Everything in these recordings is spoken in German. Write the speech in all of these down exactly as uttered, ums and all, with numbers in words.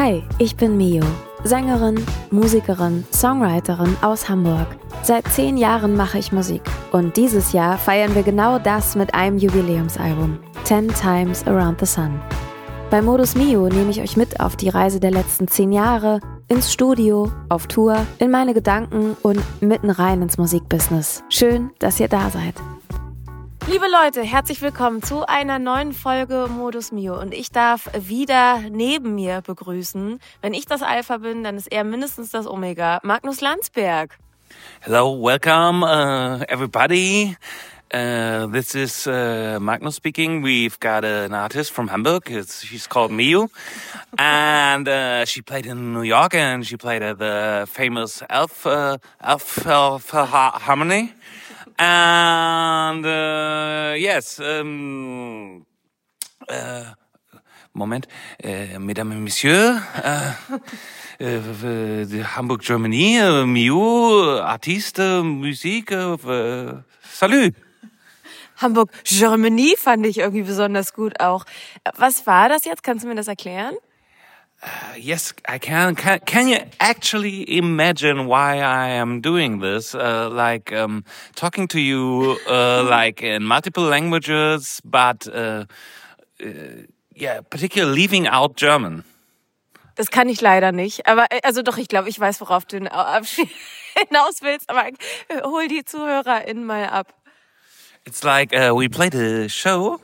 Hi, ich bin Mio, Sängerin, Musikerin, Songwriterin aus Hamburg. Seit zehn Jahren mache ich Musik und dieses Jahr feiern wir genau das mit einem Jubiläumsalbum, Ten Times Around the Sun. Bei Modus Mio nehme ich euch mit auf die Reise der letzten zehn Jahre, ins Studio, auf Tour, in meine Gedanken und mitten rein ins Musikbusiness. Schön, dass ihr da seid. Liebe Leute, herzlich willkommen zu einer neuen Folge Modus Mio und ich darf wieder neben mir begrüßen. Wenn ich das Alpha bin, dann ist er mindestens das Omega. Magnus Landsberg. Hello, welcome uh, everybody. Uh, this is uh, Magnus speaking. We've got an artist from Hamburg. It's, she's called Mio, and uh, she played in New York, and she played at the famous Elf uh, Elf Elf Harmony. And uh, yes, um, uh, Moment, uh, Mesdames et Messieurs, uh, uh, Hamburg, Germany, uh, Mio, Artiste, Musik, uh, salut. Hamburg, Germany fand ich irgendwie besonders gut auch. Was war das jetzt? Kannst du mir das erklären? Uh, yes, I can. can. Can you actually imagine why I am doing this? Uh, like um, talking to you, uh, like in multiple languages, but uh, uh, yeah, particularly leaving out German. Das kann ich leider nicht. Aber also doch, ich glaube, ich weiß, worauf du hinaus willst. Aber hol die ZuhörerInnen mal ab. It's like uh, we played a show.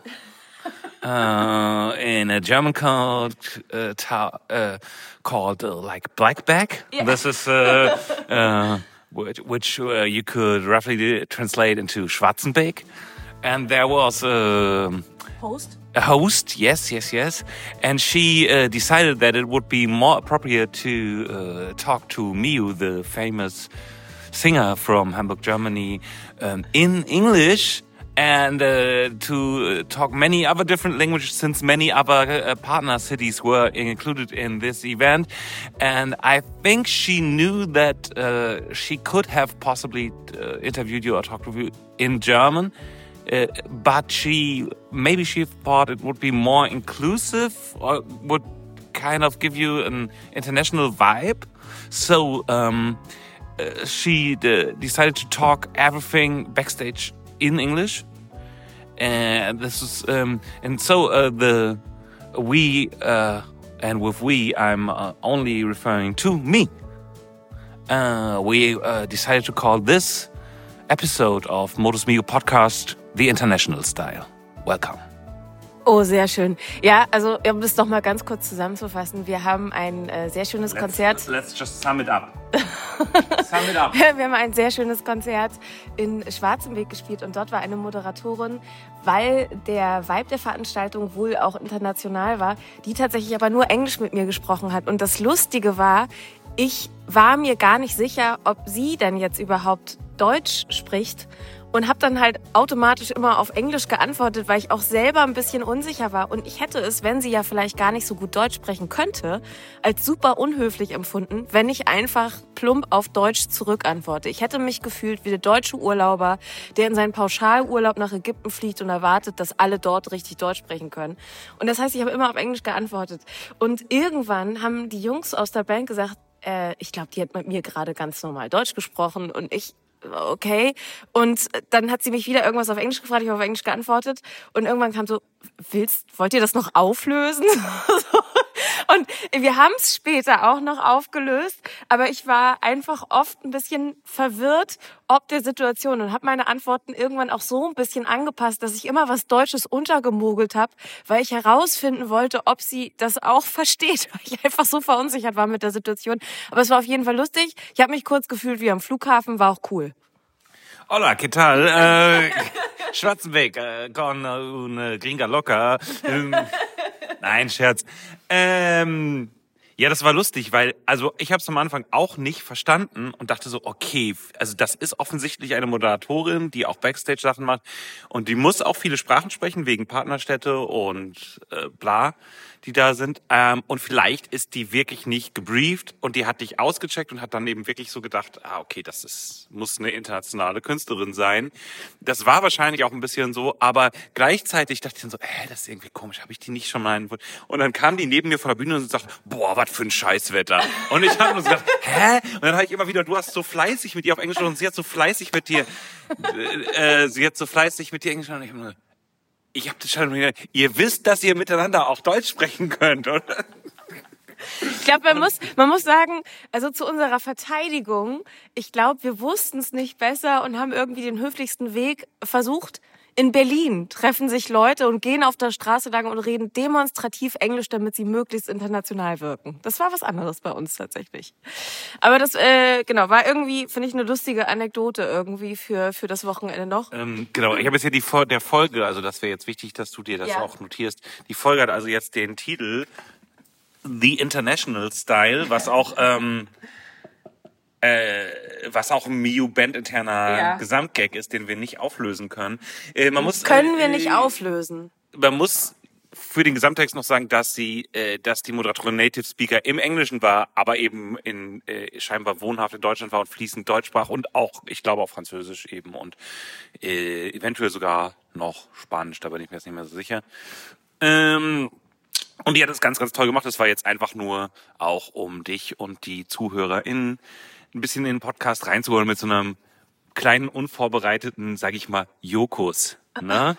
Uh, in a German called uh, ta- uh, called uh, like Blackback. Yeah. This is uh, uh, which, which uh, you could roughly translate into Schwarzenbeck, and there was a host. A host, yes, yes, yes, and she uh, decided that it would be more appropriate to uh, talk to Mio, the famous singer from Hamburg, Germany, um, in English. And uh, to talk many other different languages, since many other uh, partner cities were included in this event. And I think she knew that uh, she could have possibly uh, interviewed you or talked to you in German. Uh, but she, maybe she thought it would be more inclusive or would kind of give you an international vibe. So um, uh, she uh, decided to talk everything backstage in English, and this is um, and so uh, the we uh, and with we I'm uh, only referring to me. Uh, we uh, decided to call this episode of Modus Mio podcast the International Style. Welcome. Oh, sehr schön. Ja, also um das doch mal ganz kurz zusammenzufassen, wir haben ein äh, sehr schönes let's, Konzert. Let's just sum it up. Sum it up. Wir haben ein sehr schönes Konzert in Schwarzenbeck gespielt und dort war eine Moderatorin, weil der Vibe der Veranstaltung wohl auch international war, die tatsächlich aber nur Englisch mit mir gesprochen hat. Und das Lustige war, ich war mir gar nicht sicher, ob sie denn jetzt überhaupt Deutsch spricht. Und habe dann halt automatisch immer auf Englisch geantwortet, weil ich auch selber ein bisschen unsicher war. Und ich hätte es, wenn sie ja vielleicht gar nicht so gut Deutsch sprechen könnte, als super unhöflich empfunden, wenn ich einfach plump auf Deutsch zurückantworte. Ich hätte mich gefühlt wie der deutsche Urlauber, der in seinen Pauschalurlaub nach Ägypten fliegt und erwartet, dass alle dort richtig Deutsch sprechen können. Und das heißt, ich habe immer auf Englisch geantwortet. Und irgendwann haben die Jungs aus der Band gesagt, äh, ich glaube, die hat mit mir gerade ganz normal Deutsch gesprochen und ich... okay. Und dann hat sie mich wieder irgendwas auf Englisch gefragt, ich habe auf Englisch geantwortet. Und irgendwann kam so, willst, wollt ihr das noch auflösen? Und wir haben es später auch noch aufgelöst, aber ich war einfach oft ein bisschen verwirrt ob der Situation und habe meine Antworten irgendwann auch so ein bisschen angepasst, dass ich immer was Deutsches untergemogelt habe, weil ich herausfinden wollte, ob sie das auch versteht, weil ich einfach so verunsichert war mit der Situation. Aber es war auf jeden Fall lustig. Ich habe mich kurz gefühlt wie am Flughafen, war auch cool. Hola, ¿qué tal? Äh, Schwarzenbeck, äh, con una gringa loca. Ähm, nein, Scherz. Ähm, ja, das war lustig, weil also ich habe es am Anfang auch nicht verstanden und dachte so, okay, also das ist offensichtlich eine Moderatorin, die auch Backstage-Sachen macht und die muss auch viele Sprachen sprechen, wegen Partnerstädte und äh, bla, die da sind. Ähm, und vielleicht ist die wirklich nicht gebrieft und die hat dich ausgecheckt und hat dann eben wirklich so gedacht, ah, okay, das ist, muss eine internationale Künstlerin sein. Das war wahrscheinlich auch ein bisschen so, aber gleichzeitig dachte ich dann so, hä, das ist irgendwie komisch, habe ich die nicht schon mal... Und dann kam die neben mir vor der Bühne und sagt, boah, was für ein Scheißwetter. Und ich habe nur so gedacht, hä? Und dann habe ich immer wieder, du hast so fleißig mit dir auf Englisch und sie hat so fleißig mit dir, äh, sie hat so fleißig mit dir Englisch und ich habe nur, ich habe das schon wieder, ihr wisst, dass ihr miteinander auch Deutsch sprechen könnt, oder? Ich glaube, man muss, man muss sagen, also zu unserer Verteidigung, ich glaube, wir wussten es nicht besser und haben irgendwie den höflichsten Weg versucht. In Berlin treffen sich Leute und gehen auf der Straße lang und reden demonstrativ Englisch, damit sie möglichst international wirken. Das war was anderes bei uns tatsächlich. Aber das, äh, genau, war irgendwie, finde ich, eine lustige Anekdote irgendwie für für das Wochenende noch. Ähm, genau, ich habe jetzt hier die der Folge, also das wäre jetzt wichtig, dass du dir das ja. auch notierst. Die Folge hat also jetzt den Titel The International Style, was auch ähm, äh, was auch ein Miu Band interner ja. Gesamtgag ist, den wir nicht auflösen können. Äh, man muss können wir äh, nicht auflösen. Man muss für den Gesamttext noch sagen, dass sie, äh, dass die Moderatorin Native Speaker im Englischen war, aber eben in äh, scheinbar wohnhaft in Deutschland war und fließend Deutsch sprach und auch, ich glaube, auch Französisch eben und äh, eventuell sogar noch Spanisch. Da bin ich mir jetzt nicht mehr so sicher. Ähm, Und die hat das ganz, ganz toll gemacht. Das war jetzt einfach nur auch, um dich und die ZuhörerInnen ein bisschen in den Podcast reinzuholen mit so einem kleinen, unvorbereiteten, sag ich mal, Jokus. Ne?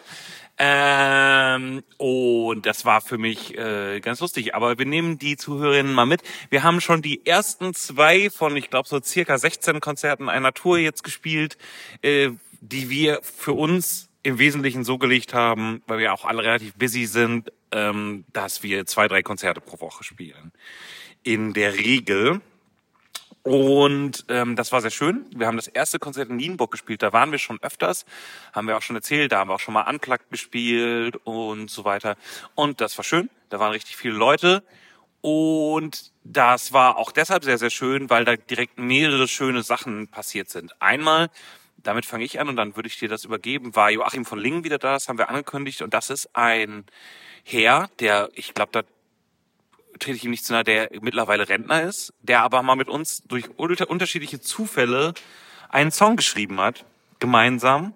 ähm, und das war für mich äh, ganz lustig. Aber wir nehmen die ZuhörerInnen mal mit. Wir haben schon die ersten zwei von, ich glaube, so circa sechzehn Konzerten einer Tour jetzt gespielt, äh, die wir für uns im Wesentlichen so gelegt haben, weil wir auch alle relativ busy sind, ähm, dass wir zwei, drei Konzerte pro Woche spielen. In der Regel. Und ähm, das war sehr schön. Wir haben das erste Konzert in Nienburg gespielt. Da waren wir schon öfters, haben wir auch schon erzählt. Da haben wir auch schon mal Unplugged gespielt und so weiter. Und das war schön. Da waren richtig viele Leute. Und das war auch deshalb sehr, sehr schön, weil da direkt mehrere schöne Sachen passiert sind. Einmal, damit fange ich an und dann würde ich dir das übergeben, war Joachim von Lingen wieder da. Das haben wir angekündigt. Und das ist ein Herr, der, ich glaube, da trete ich ihm nicht zu nahe, der mittlerweile Rentner ist, der aber mal mit uns durch unterschiedliche Zufälle einen Song geschrieben hat, gemeinsam.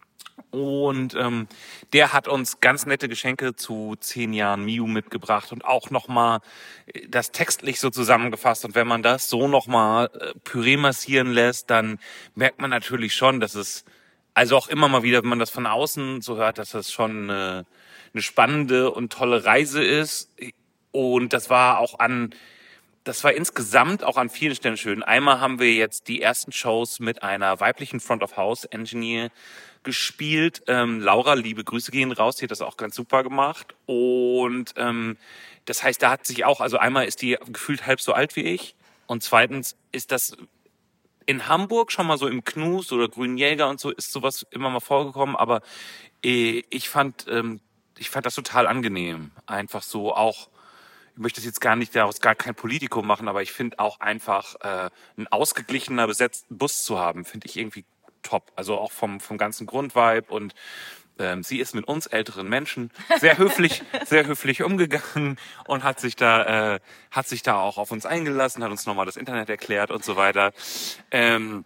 Und ähm, der hat uns ganz nette Geschenke zu zehn Jahren Miu mitgebracht und auch nochmal das textlich so zusammengefasst. Und wenn man das so nochmal äh, Püree massieren lässt, dann merkt man natürlich schon, dass es, also auch immer mal wieder, wenn man das von außen so hört, dass das schon eine, eine spannende und tolle Reise ist. Und das war auch an, das war insgesamt auch an vielen Stellen schön. Einmal haben wir jetzt die ersten Shows mit einer weiblichen Front-of-House-Engineer gespielt. Ähm, Laura, liebe Grüße gehen raus, die hat das auch ganz super gemacht. Und ähm, das heißt, da hat sich auch, also einmal ist die gefühlt halb so alt wie ich. Und zweitens ist das in Hamburg schon mal so im Knus oder Grünen Jäger und so ist sowas immer mal vorgekommen. Aber äh, ich fand, ähm, ich fand das total angenehm. Einfach so auch, ich möchte das jetzt gar nicht daraus gar kein Politikum machen, aber ich finde auch einfach äh, ein ausgeglichener besetzten Bus zu haben, finde ich irgendwie top. Also auch vom vom ganzen Grundvibe und ähm, sie ist mit uns älteren Menschen sehr höflich, sehr höflich umgegangen und hat sich da äh, hat sich da auch auf uns eingelassen, hat uns nochmal das Internet erklärt und so weiter. Ähm,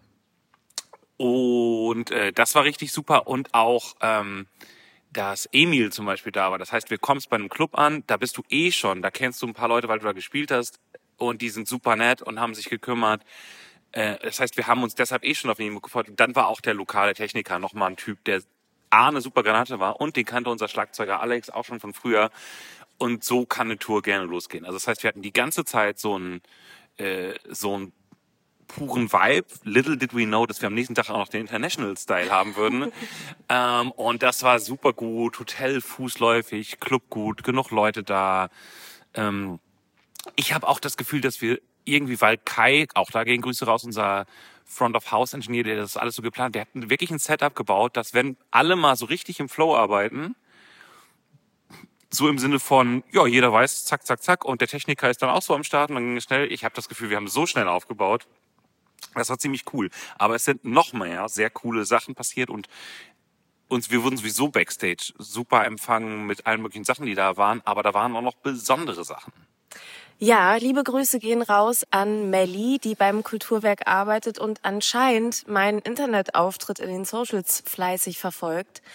und äh, das war richtig super und auch ähm, dass Emil zum Beispiel da war. Das heißt, wir kommst bei einem Club an, da bist du eh schon, da kennst du ein paar Leute, weil du da gespielt hast und die sind super nett und haben sich gekümmert. Äh, das heißt, wir haben uns deshalb eh schon auf ihn gefreut. Und dann war auch der lokale Techniker nochmal ein Typ, der A, eine super Granate war und den kannte unser Schlagzeuger Alex auch schon von früher. Und so kann eine Tour gerne losgehen. Also das heißt, wir hatten die ganze Zeit so einen äh, so einen puren Vibe. Little did we know, dass wir am nächsten Tag auch noch den International Style haben würden. ähm, und das war super gut. Hotel fußläufig, Club gut, genug Leute da. Ähm, ich habe auch das Gefühl, dass wir irgendwie, weil Kai, auch da gehen Grüße raus, unser Front-of-House-Engineer, der das alles so geplant hat, der hat wirklich ein Setup gebaut, dass wenn alle mal so richtig im Flow arbeiten, so im Sinne von, ja, jeder weiß, zack, zack, zack, und der Techniker ist dann auch so am Start und dann ging es schnell. Ich habe das Gefühl, wir haben so schnell aufgebaut. Das war ziemlich cool. Aber es sind noch mehr sehr coole Sachen passiert und uns, wir wurden sowieso Backstage super empfangen mit allen möglichen Sachen, die da waren. Aber da waren auch noch besondere Sachen. Ja, liebe Grüße gehen raus an Melli, die beim Kulturwerk arbeitet und anscheinend meinen Internetauftritt in den Socials fleißig verfolgt.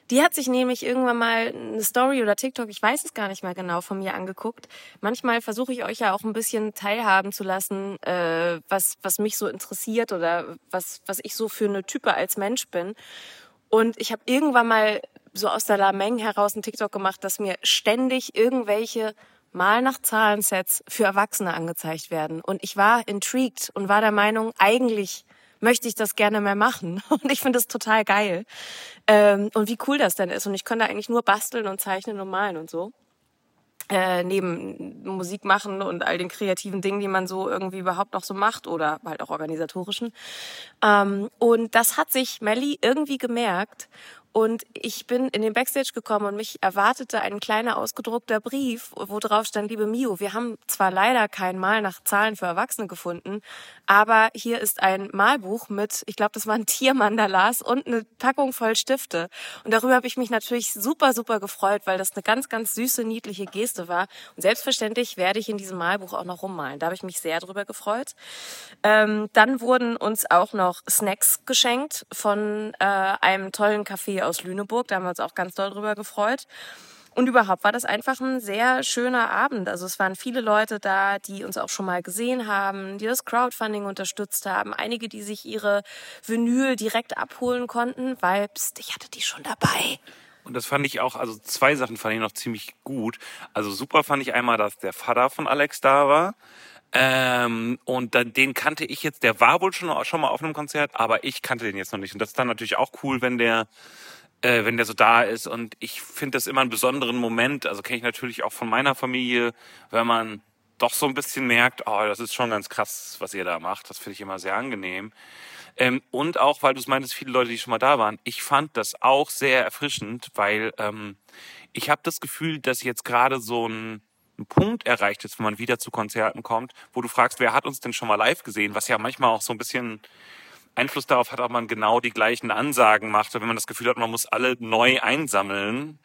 Die hat sich nämlich irgendwann mal eine Story oder TikTok, ich weiß es gar nicht mehr genau, von mir angeguckt. Manchmal versuche ich euch ja auch ein bisschen teilhaben zu lassen, äh, was was mich so interessiert oder was was ich so für eine Type als Mensch bin. Und ich habe irgendwann mal so aus der Lameng heraus einen TikTok gemacht, dass mir ständig irgendwelche Mal nach Zahlensets für Erwachsene angezeigt werden. Und ich war intrigued und war der Meinung, eigentlich möchte ich das gerne mehr machen. Und ich finde das total geil. Ähm, und wie cool das denn ist. Und ich könnte eigentlich nur basteln und zeichnen und malen und so. Äh, neben Musik machen und all den kreativen Dingen, die man so irgendwie überhaupt noch so macht oder halt auch organisatorischen. Ähm, und das hat sich Melli irgendwie gemerkt. Und ich bin in den Backstage gekommen und mich erwartete ein kleiner ausgedruckter Brief, wo drauf stand, liebe Mio, wir haben zwar leider kein Mal nach Zahlen für Erwachsene gefunden, aber hier ist ein Malbuch mit, ich glaube, das waren Tiermandalas und eine Packung voll Stifte. Und darüber habe ich mich natürlich super, super gefreut, weil das eine ganz, ganz süße, niedliche Geste war. Und selbstverständlich werde ich in diesem Malbuch auch noch rummalen. Da habe ich mich sehr drüber gefreut. Ähm, dann wurden uns auch noch Snacks geschenkt von äh, einem tollen Café aus Lüneburg. Da haben wir uns auch ganz doll drüber gefreut. Und überhaupt war das einfach ein sehr schöner Abend. Also es waren viele Leute da, die uns auch schon mal gesehen haben, die das Crowdfunding unterstützt haben. Einige, die sich ihre Vinyl direkt abholen konnten, weil, pst, ich hatte die schon dabei. Und das fand ich auch, also zwei Sachen fand ich noch ziemlich gut. Also super fand ich einmal, dass der Vater von Alex da war. Ähm, und dann, den kannte ich jetzt, der war wohl schon, schon mal auf einem Konzert, aber ich kannte den jetzt noch nicht. Und das ist dann natürlich auch cool, wenn der äh, wenn der so da ist. Und ich finde das immer einen besonderen Moment. Also kenne ich natürlich auch von meiner Familie, wenn man doch so ein bisschen merkt, oh, das ist schon ganz krass, was ihr da macht. Das finde ich immer sehr angenehm. Ähm, und auch, weil du es meintest, viele Leute, die schon mal da waren. Ich fand das auch sehr erfrischend, weil ähm, ich habe das Gefühl, dass jetzt gerade so ein ein Punkt erreicht ist, wenn man wieder zu Konzerten kommt, wo du fragst, wer hat uns denn schon mal live gesehen, was ja manchmal auch so ein bisschen Einfluss darauf hat, ob man genau die gleichen Ansagen macht. Wenn man das Gefühl hat, man muss alle neu einsammeln,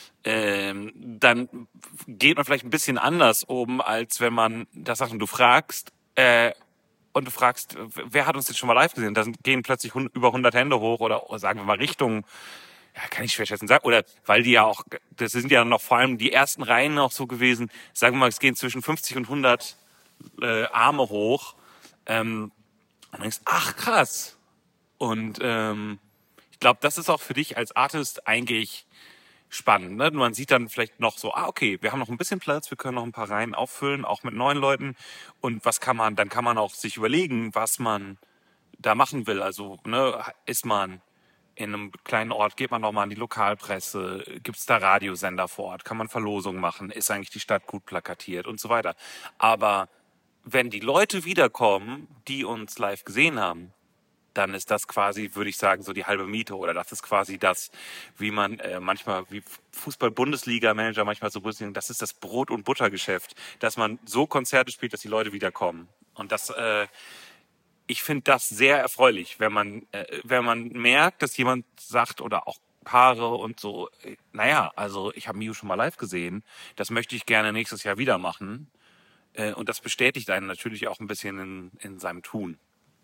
ähm, dann geht man vielleicht ein bisschen anders um, als wenn man das sagt und du fragst, äh, und du fragst, wer hat uns jetzt schon mal live gesehen? Da gehen plötzlich über hundert Hände hoch oder sagen wir mal Richtung, ja, kann ich schwer schätzen sagen, oder weil die ja auch, das sind ja noch vor allem die ersten Reihen auch so gewesen, sagen wir mal, es gehen zwischen fünfzig und hundert äh, Arme hoch. Ähm, und du denkst, ach krass. Und ähm, ich glaube, das ist auch für dich als Artist eigentlich spannend. Ne? Man sieht dann vielleicht noch so, ah okay, wir haben noch ein bisschen Platz, wir können noch ein paar Reihen auffüllen, auch mit neuen Leuten. Und was kann man, dann kann man auch sich überlegen, was man da machen will. Also ne, ist man in einem kleinen Ort, geht man noch mal an die Lokalpresse, gibt es da Radiosender vor Ort, kann man Verlosungen machen, ist eigentlich die Stadt gut plakatiert und so weiter. Aber wenn die Leute wiederkommen, die uns live gesehen haben, dann ist das quasi, würde ich sagen, so die halbe Miete. Oder das ist quasi das, wie man äh, manchmal, wie Fußball-Bundesliga-Manager manchmal so sagen, das ist das Brot- und Buttergeschäft, dass man so Konzerte spielt, dass die Leute wiederkommen. Und das, äh, ich finde das sehr erfreulich, wenn man, äh, wenn man merkt, dass jemand sagt oder auch Paare und so, äh, naja, also ich habe Mio schon mal live gesehen, das möchte ich gerne nächstes Jahr wieder machen. Äh, und das bestätigt einen natürlich auch ein bisschen in, in seinem Tun.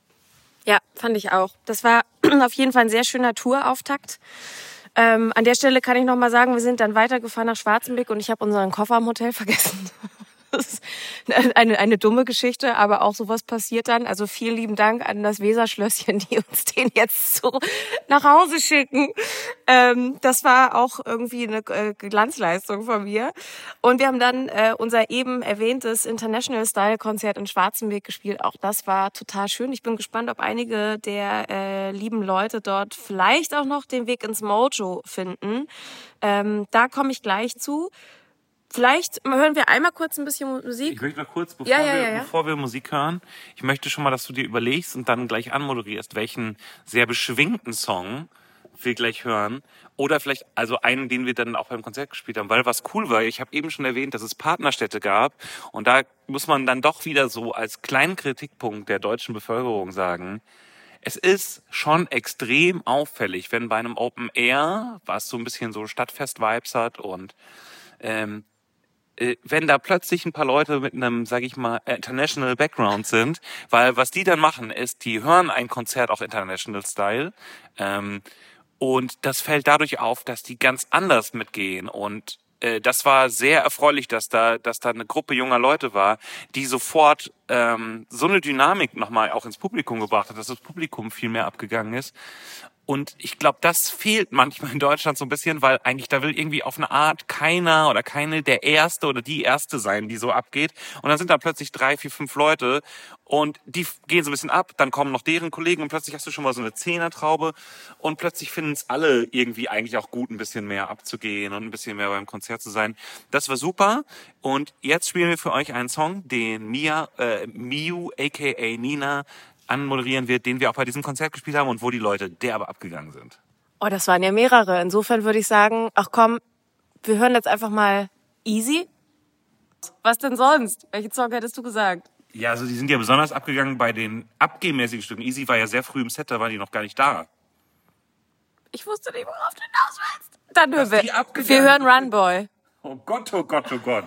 Ja, fand ich auch. Das war auf jeden Fall ein sehr schöner Tourauftakt. Ähm, an der Stelle kann ich noch mal sagen, wir sind dann weitergefahren nach Schwarzenbeck und ich habe unseren Koffer im Hotel vergessen. Das ist eine, eine dumme Geschichte, aber auch sowas passiert dann. Also vielen lieben Dank an das Weserschlösschen, die uns den jetzt so nach Hause schicken. Ähm, das war auch irgendwie eine äh, Glanzleistung von mir. Und wir haben dann äh, unser eben erwähntes International Style Konzert in Schwarzenbeck gespielt. Auch das war total schön. Ich bin gespannt, ob einige der äh, lieben Leute dort vielleicht auch noch den Weg ins Mojo finden. Ähm, da komme ich gleich zu. Vielleicht hören wir einmal kurz ein bisschen Musik. Ich möchte noch kurz, bevor, ja, ja, wir, ja, ja. bevor wir Musik hören, ich möchte schon mal, dass du dir überlegst und dann gleich anmoderierst, welchen sehr beschwingten Song wir gleich hören. Oder vielleicht also einen, den wir dann auch beim Konzert gespielt haben. Weil was cool war, ich habe eben schon erwähnt, dass es Partnerstädte gab. Und da muss man dann doch wieder so als kleinen Kritikpunkt der deutschen Bevölkerung sagen, es ist schon extrem auffällig, wenn bei einem Open Air, was so ein bisschen so Stadtfest-Vibes hat und ähm, wenn da plötzlich ein paar Leute mit einem, sag ich mal, international Background sind, weil was die dann machen ist, die hören ein Konzert auch International Style ähm, Und das fällt dadurch auf, dass die ganz anders mitgehen. Und äh, das war sehr erfreulich, dass da, dass da eine Gruppe junger Leute war, die sofort ähm, so eine Dynamik nochmal auch ins Publikum gebracht hat, dass das Publikum viel mehr abgegangen ist. Und ich glaube, das fehlt manchmal in Deutschland so ein bisschen, weil eigentlich da will irgendwie auf eine Art keiner oder keine der Erste oder die Erste sein, die so abgeht. Und dann sind da plötzlich drei, vier, fünf Leute und die gehen so ein bisschen ab. Dann kommen noch deren Kollegen und plötzlich hast du schon mal so eine Zehnertraube und plötzlich finden es alle irgendwie eigentlich auch gut, ein bisschen mehr abzugehen und ein bisschen mehr beim Konzert zu sein. Das war super. Und jetzt spielen wir für euch einen Song, den Mia, äh, Miu, aka Nina, anmoderieren wird, den wir auch bei diesem Konzert gespielt haben und wo die Leute derbe abgegangen sind. Oh, das waren ja mehrere. Insofern würde ich sagen, ach komm, wir hören jetzt einfach mal Easy. Was denn sonst? Welchen Song hättest du gesagt? Ja, also die sind ja besonders abgegangen bei den abgehmäßigen Stücken. Easy war ja sehr früh im Set, da waren die noch gar nicht da. Ich wusste nicht, worauf du hinaus willst. Dann hören Dass die wir. abgegangen Wir hören Run Boy. Oh Gott, oh Gott, oh Gott.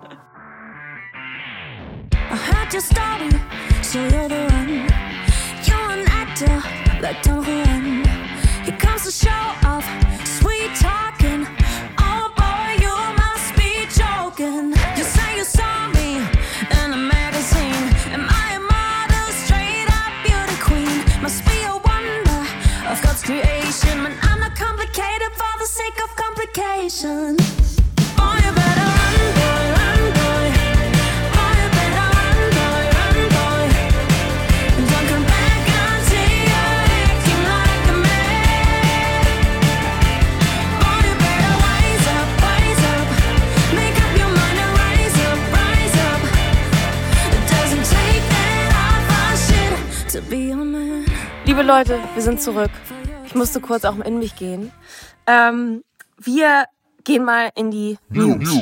I heard your story, so you're the one. You're an actor, like Don Juan. Here comes the show off, sweet talking. Oh boy, you must be joking. You say you saw me in a magazine. Am I a model, straight up beauty queen? Must be a wonder of God's creation. When I'm not complicated for the sake of complication. Boy, you better run, boy, run, boy. Liebe Leute, wir sind zurück. Ich musste kurz auch in mich gehen. Ähm, wir gehen mal in die News.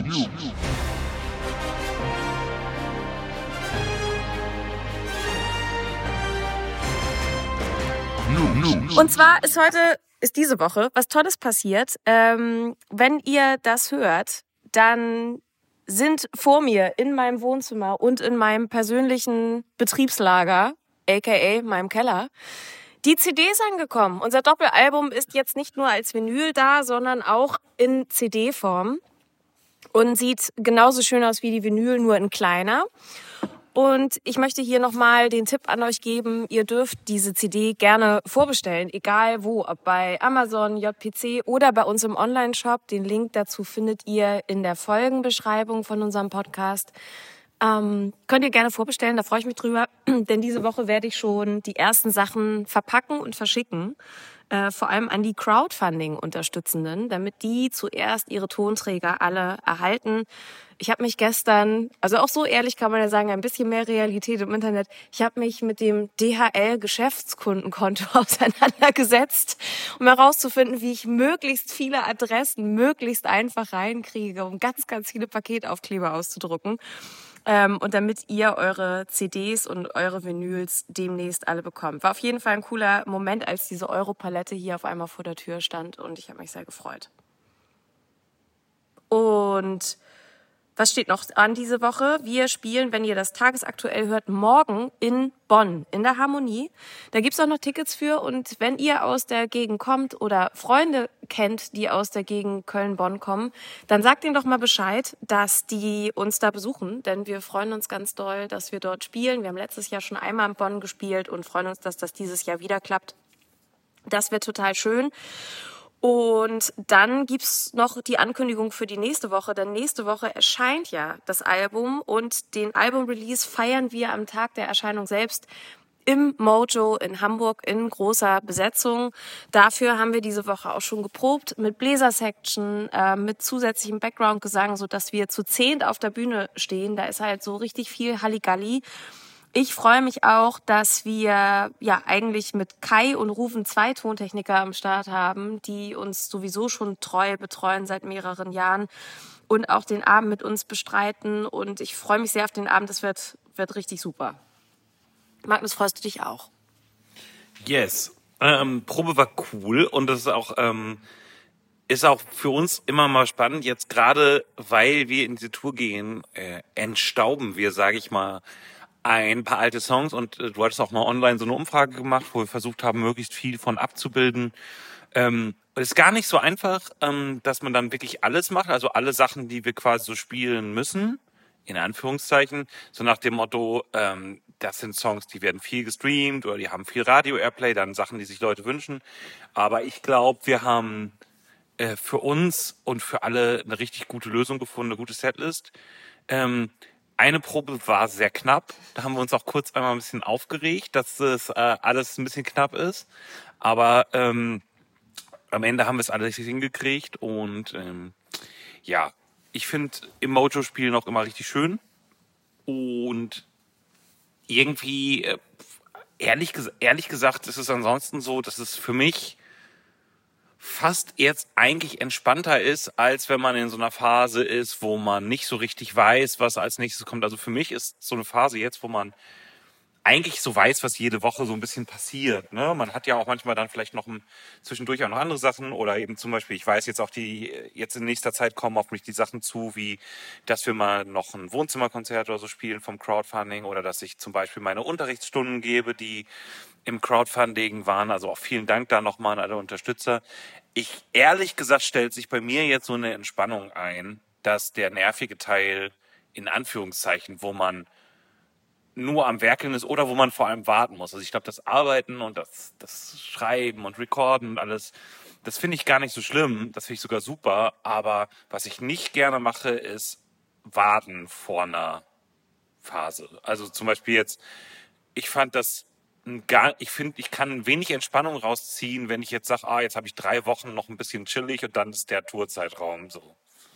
Und zwar ist heute, ist diese Woche was Tolles passiert. Ähm, wenn ihr das hört, dann sind vor mir in meinem Wohnzimmer und in meinem persönlichen Betriebslager, aka meinem Keller, die C Ds angekommen. Unser Doppelalbum ist jetzt nicht nur als Vinyl da, sondern auch in C D-Form und sieht genauso schön aus wie die Vinyl, nur in kleiner. Und ich möchte hier nochmal den Tipp an euch geben, ihr dürft diese C D gerne vorbestellen, egal wo, ob bei Amazon, J P C oder bei uns im Online-Shop. Den Link dazu findet ihr in der Folgenbeschreibung von unserem Podcast. Ähm, könnt ihr gerne vorbestellen, da freue ich mich drüber, denn diese Woche werde ich schon die ersten Sachen verpacken und verschicken, äh, vor allem an die Crowdfunding-Unterstützenden, damit die zuerst ihre Tonträger alle erhalten. Ich habe mich gestern, also auch so ehrlich kann man ja sagen, ein bisschen mehr Realität im Internet, ich habe mich mit dem D H L-Geschäftskundenkonto auseinandergesetzt, um herauszufinden, wie ich möglichst viele Adressen möglichst einfach reinkriege, um ganz, ganz viele Paketaufkleber auszudrucken. Ähm, und damit ihr eure C Ds und eure Vinyls demnächst alle bekommt. War auf jeden Fall ein cooler Moment, als diese Europalette hier auf einmal vor der Tür stand und ich habe mich sehr gefreut. Und was steht noch an diese Woche? Wir spielen, wenn ihr das tagesaktuell hört, morgen in Bonn, in der Harmonie. Da gibt's auch noch Tickets für. Und wenn ihr aus der Gegend kommt oder Freunde kennt, die aus der Gegend Köln-Bonn kommen, dann sagt ihnen doch mal Bescheid, dass die uns da besuchen. Denn wir freuen uns ganz doll, dass wir dort spielen. Wir haben letztes Jahr schon einmal in Bonn gespielt und freuen uns, dass das dieses Jahr wieder klappt. Das wird total schön. Und dann gibt's noch die Ankündigung für die nächste Woche, denn nächste Woche erscheint ja das Album und den Album-Release feiern wir am Tag der Erscheinung selbst im Mojo in Hamburg in großer Besetzung. Dafür haben wir diese Woche auch schon geprobt mit Bläser-Section, äh, mit zusätzlichem Background-Gesang, sodass wir zu zehnt auf der Bühne stehen. Da ist halt so richtig viel Halligalli. Ich freue mich auch, dass wir ja eigentlich mit Kai und Rufen zwei Tontechniker am Start haben, die uns sowieso schon treu betreuen seit mehreren Jahren und auch den Abend mit uns bestreiten. Und ich freue mich sehr auf den Abend. Das wird, wird richtig super. Magnus, freust du dich auch? Yes. Ähm, Probe war cool und das ist auch, ähm, ist auch für uns immer mal spannend. Jetzt gerade, weil wir in diese Tour gehen, äh, entstauben wir, sage ich mal, ein paar alte Songs und äh, du hattest auch mal online so eine Umfrage gemacht, wo wir versucht haben, möglichst viel von abzubilden. Ähm, es ist gar nicht so einfach, ähm, dass man dann wirklich alles macht, also alle Sachen, die wir quasi so spielen müssen, in Anführungszeichen, so nach dem Motto, ähm, das sind Songs, die werden viel gestreamt oder die haben viel Radio-Airplay, dann Sachen, die sich Leute wünschen. Aber ich glaube, wir haben äh, für uns und für alle eine richtig gute Lösung gefunden, eine gute Setlist. Ähm, eine Probe war sehr knapp. Da haben wir uns auch kurz einmal ein bisschen aufgeregt, dass es äh, alles ein bisschen knapp ist. Aber ähm, am Ende haben wir es alles hingekriegt. Und ähm, ja, ich finde im Mojo-Spiel noch immer richtig schön. Und irgendwie, äh, ehrlich, ges- ehrlich gesagt, ist es ansonsten so, dass es für mich fast jetzt eigentlich entspannter ist, als wenn man in so einer Phase ist, wo man nicht so richtig weiß, was als nächstes kommt. Also für mich ist so eine Phase jetzt, wo man eigentlich so weiß, was jede Woche so ein bisschen passiert. Ne? Man hat ja auch manchmal dann vielleicht noch ein, zwischendurch auch noch andere Sachen oder eben zum Beispiel, ich weiß jetzt auch, die jetzt in nächster Zeit kommen auf mich die Sachen zu, wie dass wir mal noch ein Wohnzimmerkonzert oder so spielen vom Crowdfunding oder dass ich zum Beispiel meine Unterrichtsstunden gebe, die im Crowdfunding waren. Also auch vielen Dank da nochmal an alle Unterstützer. Ich, ehrlich gesagt, stellt sich bei mir jetzt so eine Entspannung ein, dass der nervige Teil in Anführungszeichen, wo man nur am Werkeln ist oder wo man vor allem warten muss. Also ich glaube, das Arbeiten und das, das Schreiben und Recorden und alles, das finde ich gar nicht so schlimm. Das finde ich sogar super. Aber was ich nicht gerne mache, ist warten vor einer Phase. Also zum Beispiel jetzt, ich fand das ein gar, ich finde, ich kann wenig Entspannung rausziehen, wenn ich jetzt sage, ah, jetzt habe ich drei Wochen noch ein bisschen chillig und dann ist der Tourzeitraum so.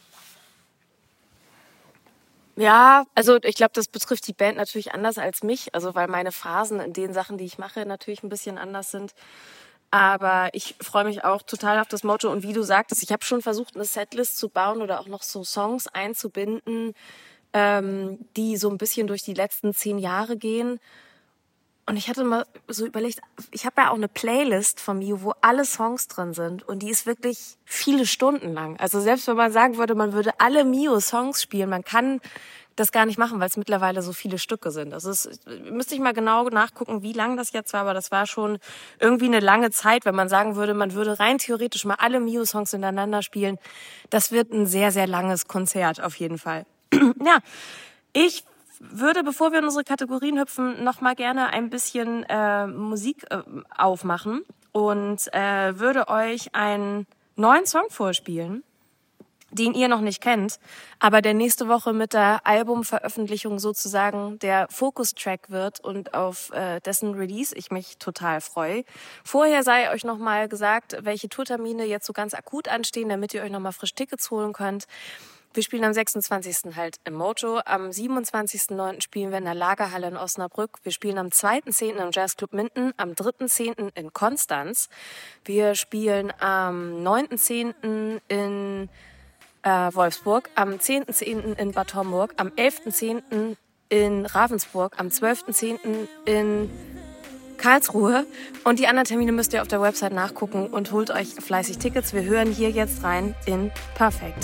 Ja, also ich glaube, das betrifft die Band natürlich anders als mich, also weil meine Phasen in den Sachen, die ich mache, natürlich ein bisschen anders sind. Aber ich freue mich auch total auf das Motto und wie du sagtest, ich habe schon versucht, eine Setlist zu bauen oder auch noch so Songs einzubinden, ähm, die so ein bisschen durch die letzten zehn Jahre gehen. Und ich hatte mal so überlegt, ich habe ja auch eine Playlist von Mio, wo alle Songs drin sind und die ist wirklich viele Stunden lang. Also selbst wenn man sagen würde, man würde alle Mio-Songs spielen, man kann das gar nicht machen, weil es mittlerweile so viele Stücke sind. Also es müsste ich mal genau nachgucken, wie lang das jetzt war, aber das war schon irgendwie eine lange Zeit, wenn man sagen würde, man würde rein theoretisch mal alle Mio-Songs hintereinander spielen. Das wird ein sehr, sehr langes Konzert auf jeden Fall. Ja, ich würde, bevor wir in unsere Kategorien hüpfen, noch mal gerne ein bisschen äh, Musik äh, aufmachen und äh, würde euch einen neuen Song vorspielen, den ihr noch nicht kennt, aber der nächste Woche mit der Albumveröffentlichung sozusagen der Fokus-Track wird und auf äh, dessen Release ich mich total freue. Vorher sei euch noch mal gesagt, welche Tourtermine jetzt so ganz akut anstehen, damit ihr euch noch mal frisch Tickets holen könnt. Wir spielen am sechsundzwanzigsten halt im Mojo. Am siebenundzwanzigsten neunten spielen wir in der Lagerhalle in Osnabrück. Wir spielen am zweiten zehnten im Jazzclub Minden. Am dritten zehnten in Konstanz. Wir spielen am neunten zehnten in äh, Wolfsburg. Am zehnten zehnten in Bad Homburg. Am elften zehnten in Ravensburg. Am zwölften zehnten in Karlsruhe. Und die anderen Termine müsst ihr auf der Website nachgucken und holt euch fleißig Tickets. Wir hören hier jetzt rein in Perfect.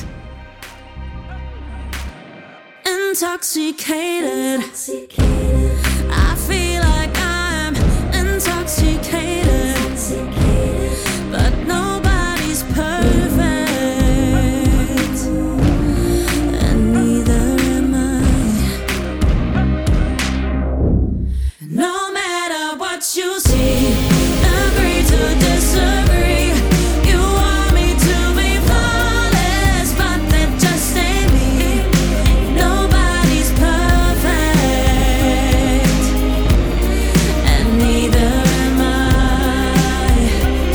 Intoxicated. I feel like I'm intoxicated, but nobody's perfect, and neither am I. No matter what you see, agree to disagree. You want me to be flawless, but that just ain't me. Nobody's perfect, and neither am I.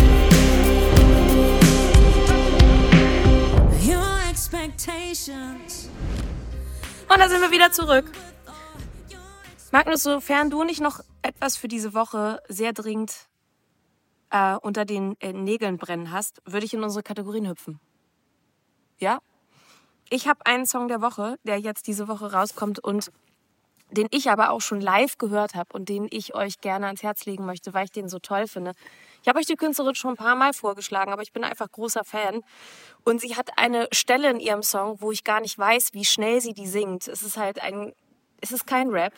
Your expectations. Und da sind wir wieder zurück. Magnus, sofern du nicht noch etwas für diese Woche sehr dringend äh, unter den äh, Nägeln brennen hast, würde ich in unsere Kategorien hüpfen. Ja? Ich habe einen Song der Woche, der jetzt diese Woche rauskommt und den ich aber auch schon live gehört habe und den ich euch gerne ans Herz legen möchte, weil ich den so toll finde. Ich habe euch die Künstlerin schon ein paar Mal vorgeschlagen, aber ich bin einfach großer Fan. Und sie hat eine Stelle in ihrem Song, wo ich gar nicht weiß, wie schnell sie die singt. Es ist halt ein, es ist kein Rap.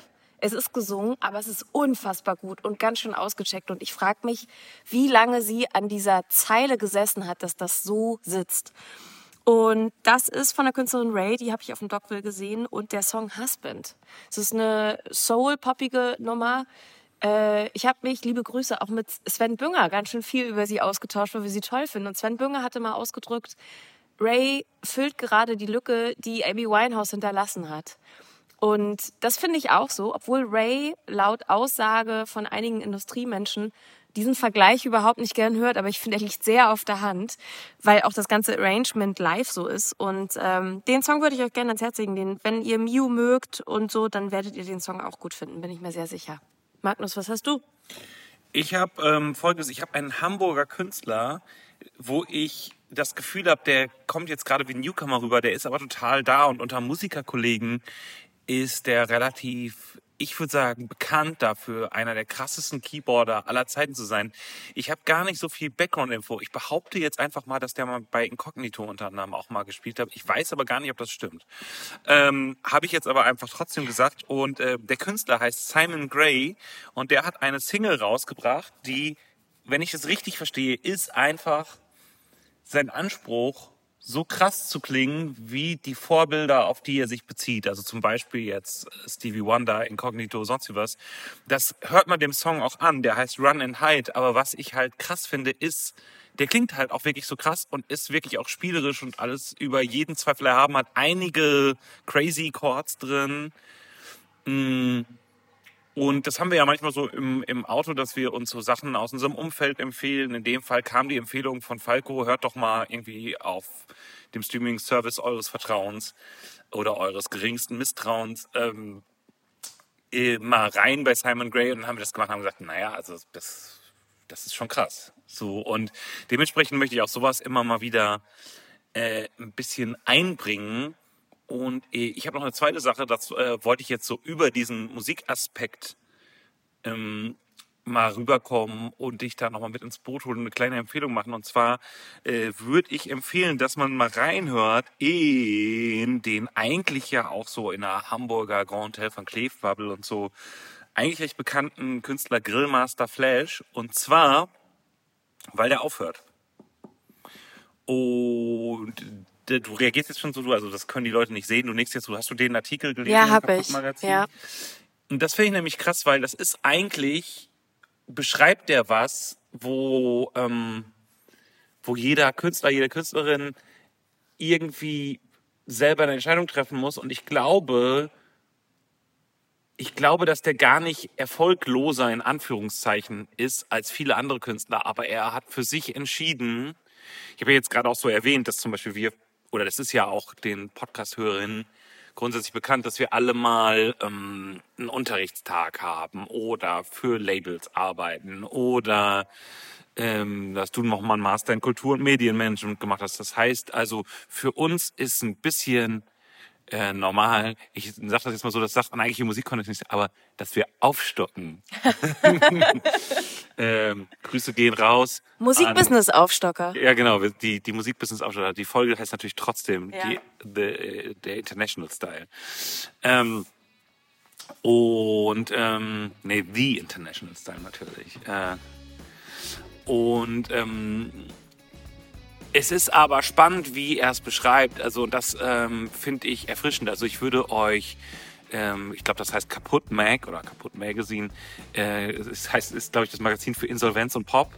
Es ist gesungen, aber es ist unfassbar gut und ganz schön ausgecheckt. Und ich frage mich, wie lange sie an dieser Zeile gesessen hat, dass das so sitzt. Und das ist von der Künstlerin Ray, die habe ich auf dem Dogville gesehen, und der Song Husband. Es ist eine soul-poppige Nummer. Äh, ich habe mich, liebe Grüße, auch mit Sven Bünger ganz schön viel über sie ausgetauscht, weil wir sie toll finden. Und Sven Bünger hatte mal ausgedrückt, Ray füllt gerade die Lücke, die Amy Winehouse hinterlassen hat. Und das finde ich auch so, obwohl Ray laut Aussage von einigen Industriemenschen diesen Vergleich überhaupt nicht gern hört, aber ich finde, er liegt sehr auf der Hand, weil auch das ganze Arrangement live so ist. Und ähm, den Song würde ich euch gerne ans Herz legen. Den, wenn ihr Miu mögt und so, dann werdet ihr den Song auch gut finden, bin ich mir sehr sicher. Magnus, was hast du? Ich habe ähm, Folgendes, ich habe einen Hamburger Künstler, wo ich das Gefühl habe, der kommt jetzt gerade wie ein Newcomer rüber, der ist aber total da, und unter Musikerkollegen ist der relativ, ich würde sagen, bekannt dafür, einer der krassesten Keyboarder aller Zeiten zu sein. Ich habe gar nicht so viel Background-Info. Ich behaupte jetzt einfach mal, dass der mal bei Incognito unter anderem auch mal gespielt hat. Ich weiß aber gar nicht, ob das stimmt. Ähm, habe ich jetzt aber einfach trotzdem gesagt. Und äh, der Künstler heißt Simon Gray, und der hat eine Single rausgebracht, die, wenn ich es richtig verstehe, ist einfach sein Anspruch, so krass zu klingen wie die Vorbilder, auf die er sich bezieht. Also zum Beispiel jetzt Stevie Wonder, Incognito, sonst was. Das hört man dem Song auch an. Der heißt Run and Hide. Aber was ich halt krass finde, ist, der klingt halt auch wirklich so krass und ist wirklich auch spielerisch und alles über jeden Zweifel erhaben. Hat einige crazy Chords drin. Und das haben wir ja manchmal so im, im Auto, dass wir uns so Sachen aus unserem Umfeld empfehlen. In dem Fall kam die Empfehlung von Falco, hört doch mal irgendwie auf dem Streaming-Service eures Vertrauens oder eures geringsten Misstrauens ähm, äh, mal rein bei Simon Gray. Und dann haben wir das gemacht und haben gesagt, naja, also das, das ist schon krass. So, und dementsprechend möchte ich auch sowas immer mal wieder äh, ein bisschen einbringen. Und ich habe noch eine zweite Sache, das äh, wollte ich jetzt so über diesen Musikaspekt ähm, mal rüberkommen und dich da nochmal mit ins Boot holen und eine kleine Empfehlung machen. Und zwar äh, würde ich empfehlen, dass man mal reinhört in den eigentlich ja auch so in der Hamburger Grand Hotel von Cleef Bubble und so eigentlich recht bekannten Künstler Grillmaster Flash. Und zwar, weil der aufhört. Und du reagierst jetzt schon so, also das können die Leute nicht sehen. Du nickst jetzt so, hast du den Artikel gelesen? Ja, hab ich. Ja. Und das finde ich nämlich krass, weil das ist eigentlich, beschreibt der was, wo, ähm, wo jeder Künstler, jede Künstlerin irgendwie selber eine Entscheidung treffen muss. Und ich glaube, ich glaube, dass der gar nicht erfolgloser in Anführungszeichen ist als viele andere Künstler. Aber er hat für sich entschieden, ich habe ja jetzt gerade auch so erwähnt, dass zum Beispiel wir, oder das ist ja auch den Podcast-Hörerinnen grundsätzlich bekannt, dass wir alle mal ähm, einen Unterrichtstag haben oder für Labels arbeiten oder ähm, dass du noch mal einen Master in Kultur- und Medienmanagement gemacht hast. Das heißt also, für uns ist ein bisschen äh, normal, ich sage das jetzt mal so, das sagt man eigentlich im Musikkontext nicht, aber dass wir aufstocken. ähm, Grüße gehen raus. Musikbusiness-Aufstocker. Ja, genau, die, die Musikbusiness-Aufstocker. Die Folge heißt natürlich trotzdem ja. die, the, der International Style. Ähm, und, ähm, nee, The International Style natürlich. Äh, und, ähm, es ist aber spannend, wie er es beschreibt. Also das ähm, finde ich erfrischend. Also ich würde euch, ähm, ich glaube, das heißt Kaputt Mag oder Kaputt Magazine. Äh, es heißt, ist glaube ich das Magazin für Insolvenz und Pop.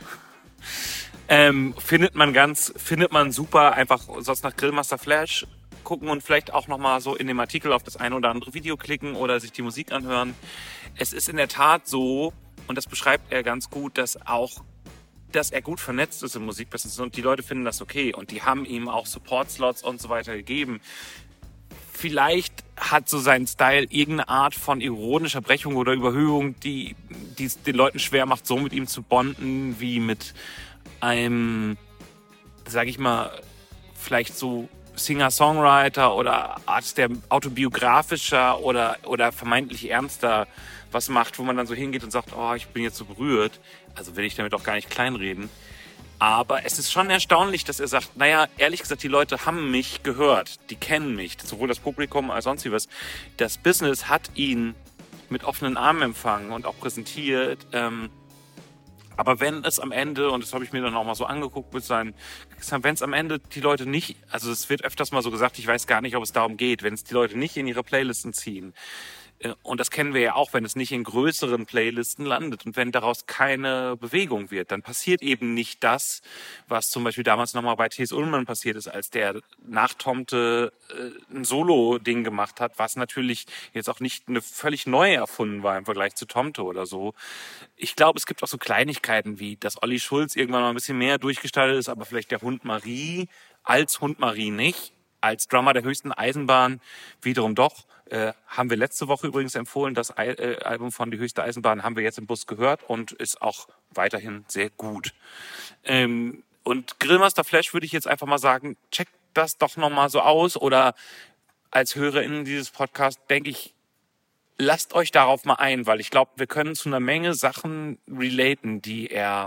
ähm, findet man ganz, findet man super. Einfach sonst nach Grillmaster Flash gucken und vielleicht auch noch mal so in dem Artikel auf das eine oder andere Video klicken oder sich die Musik anhören. Es ist in der Tat so, und das beschreibt er ganz gut, dass auch dass er gut vernetzt ist im Musikbusiness und die Leute finden das okay und die haben ihm auch Support-Slots und so weiter gegeben. Vielleicht hat so sein Style irgendeine Art von ironischer Brechung oder Überhöhung, die, die es den Leuten schwer macht, so mit ihm zu bonden, wie mit einem, sag ich mal, vielleicht so Singer-Songwriter oder Arzt, der autobiografischer oder, oder vermeintlich ernster was macht, wo man dann so hingeht und sagt, oh, ich bin jetzt so berührt. Also will ich damit auch gar nicht kleinreden. Aber es ist schon erstaunlich, dass er sagt, naja, ehrlich gesagt, die Leute haben mich gehört. Die kennen mich, sowohl das Publikum als sonst wie was. Das Business hat ihn mit offenen Armen empfangen und auch präsentiert. Ähm, aber wenn es am Ende, und das habe ich mir dann auch mal so angeguckt mit seinen, wenn es am Ende die Leute nicht, also es wird öfters mal so gesagt, ich weiß gar nicht, ob es darum geht, wenn es die Leute nicht in ihre Playlisten ziehen, und das kennen wir ja auch, wenn es nicht in größeren Playlisten landet und wenn daraus keine Bewegung wird, dann passiert eben nicht das, was zum Beispiel damals nochmal bei T S. Ullmann passiert ist, als der nach Tomte äh, ein Solo-Ding gemacht hat, was natürlich jetzt auch nicht eine völlig neu erfunden war im Vergleich zu Tomte oder so. Ich glaube, es gibt auch so Kleinigkeiten wie, dass Olli Schulz irgendwann mal ein bisschen mehr durchgestaltet ist, aber vielleicht der Hund Marie als Hund Marie nicht, als Drummer der höchsten Eisenbahn wiederum doch. Äh, haben wir letzte Woche übrigens empfohlen, das I- äh, Album von Die höchste Eisenbahn haben wir jetzt im Bus gehört und ist auch weiterhin sehr gut. Ähm, und Grillmaster Flash würde ich jetzt einfach mal sagen, checkt das doch nochmal so aus, oder als HörerInnen dieses Podcasts denke ich, lasst euch darauf mal ein, weil ich glaube, wir können zu einer Menge Sachen relaten, die er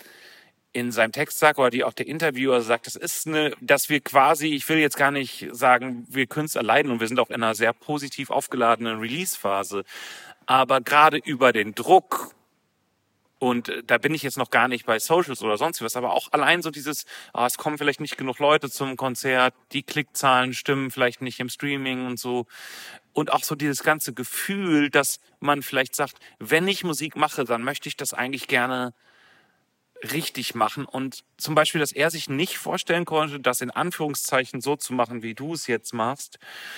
in seinem Text sagt oder die auch der Interviewer sagt. Das ist eine, dass wir quasi, ich will jetzt gar nicht sagen, wir Künstler leiden und wir sind auch in einer sehr positiv aufgeladenen Release-Phase, aber gerade über den Druck, und da bin ich jetzt noch gar nicht bei Socials oder sonst was, aber auch allein so dieses, ah, es kommen vielleicht nicht genug Leute zum Konzert, die Klickzahlen stimmen vielleicht nicht im Streaming und so. Und auch so dieses ganze Gefühl, dass man vielleicht sagt, wenn ich Musik mache, dann möchte ich das eigentlich gerne richtig machen. Und zum Beispiel, dass er sich nicht vorstellen konnte, das in Anführungszeichen so zu machen, wie du es jetzt machst,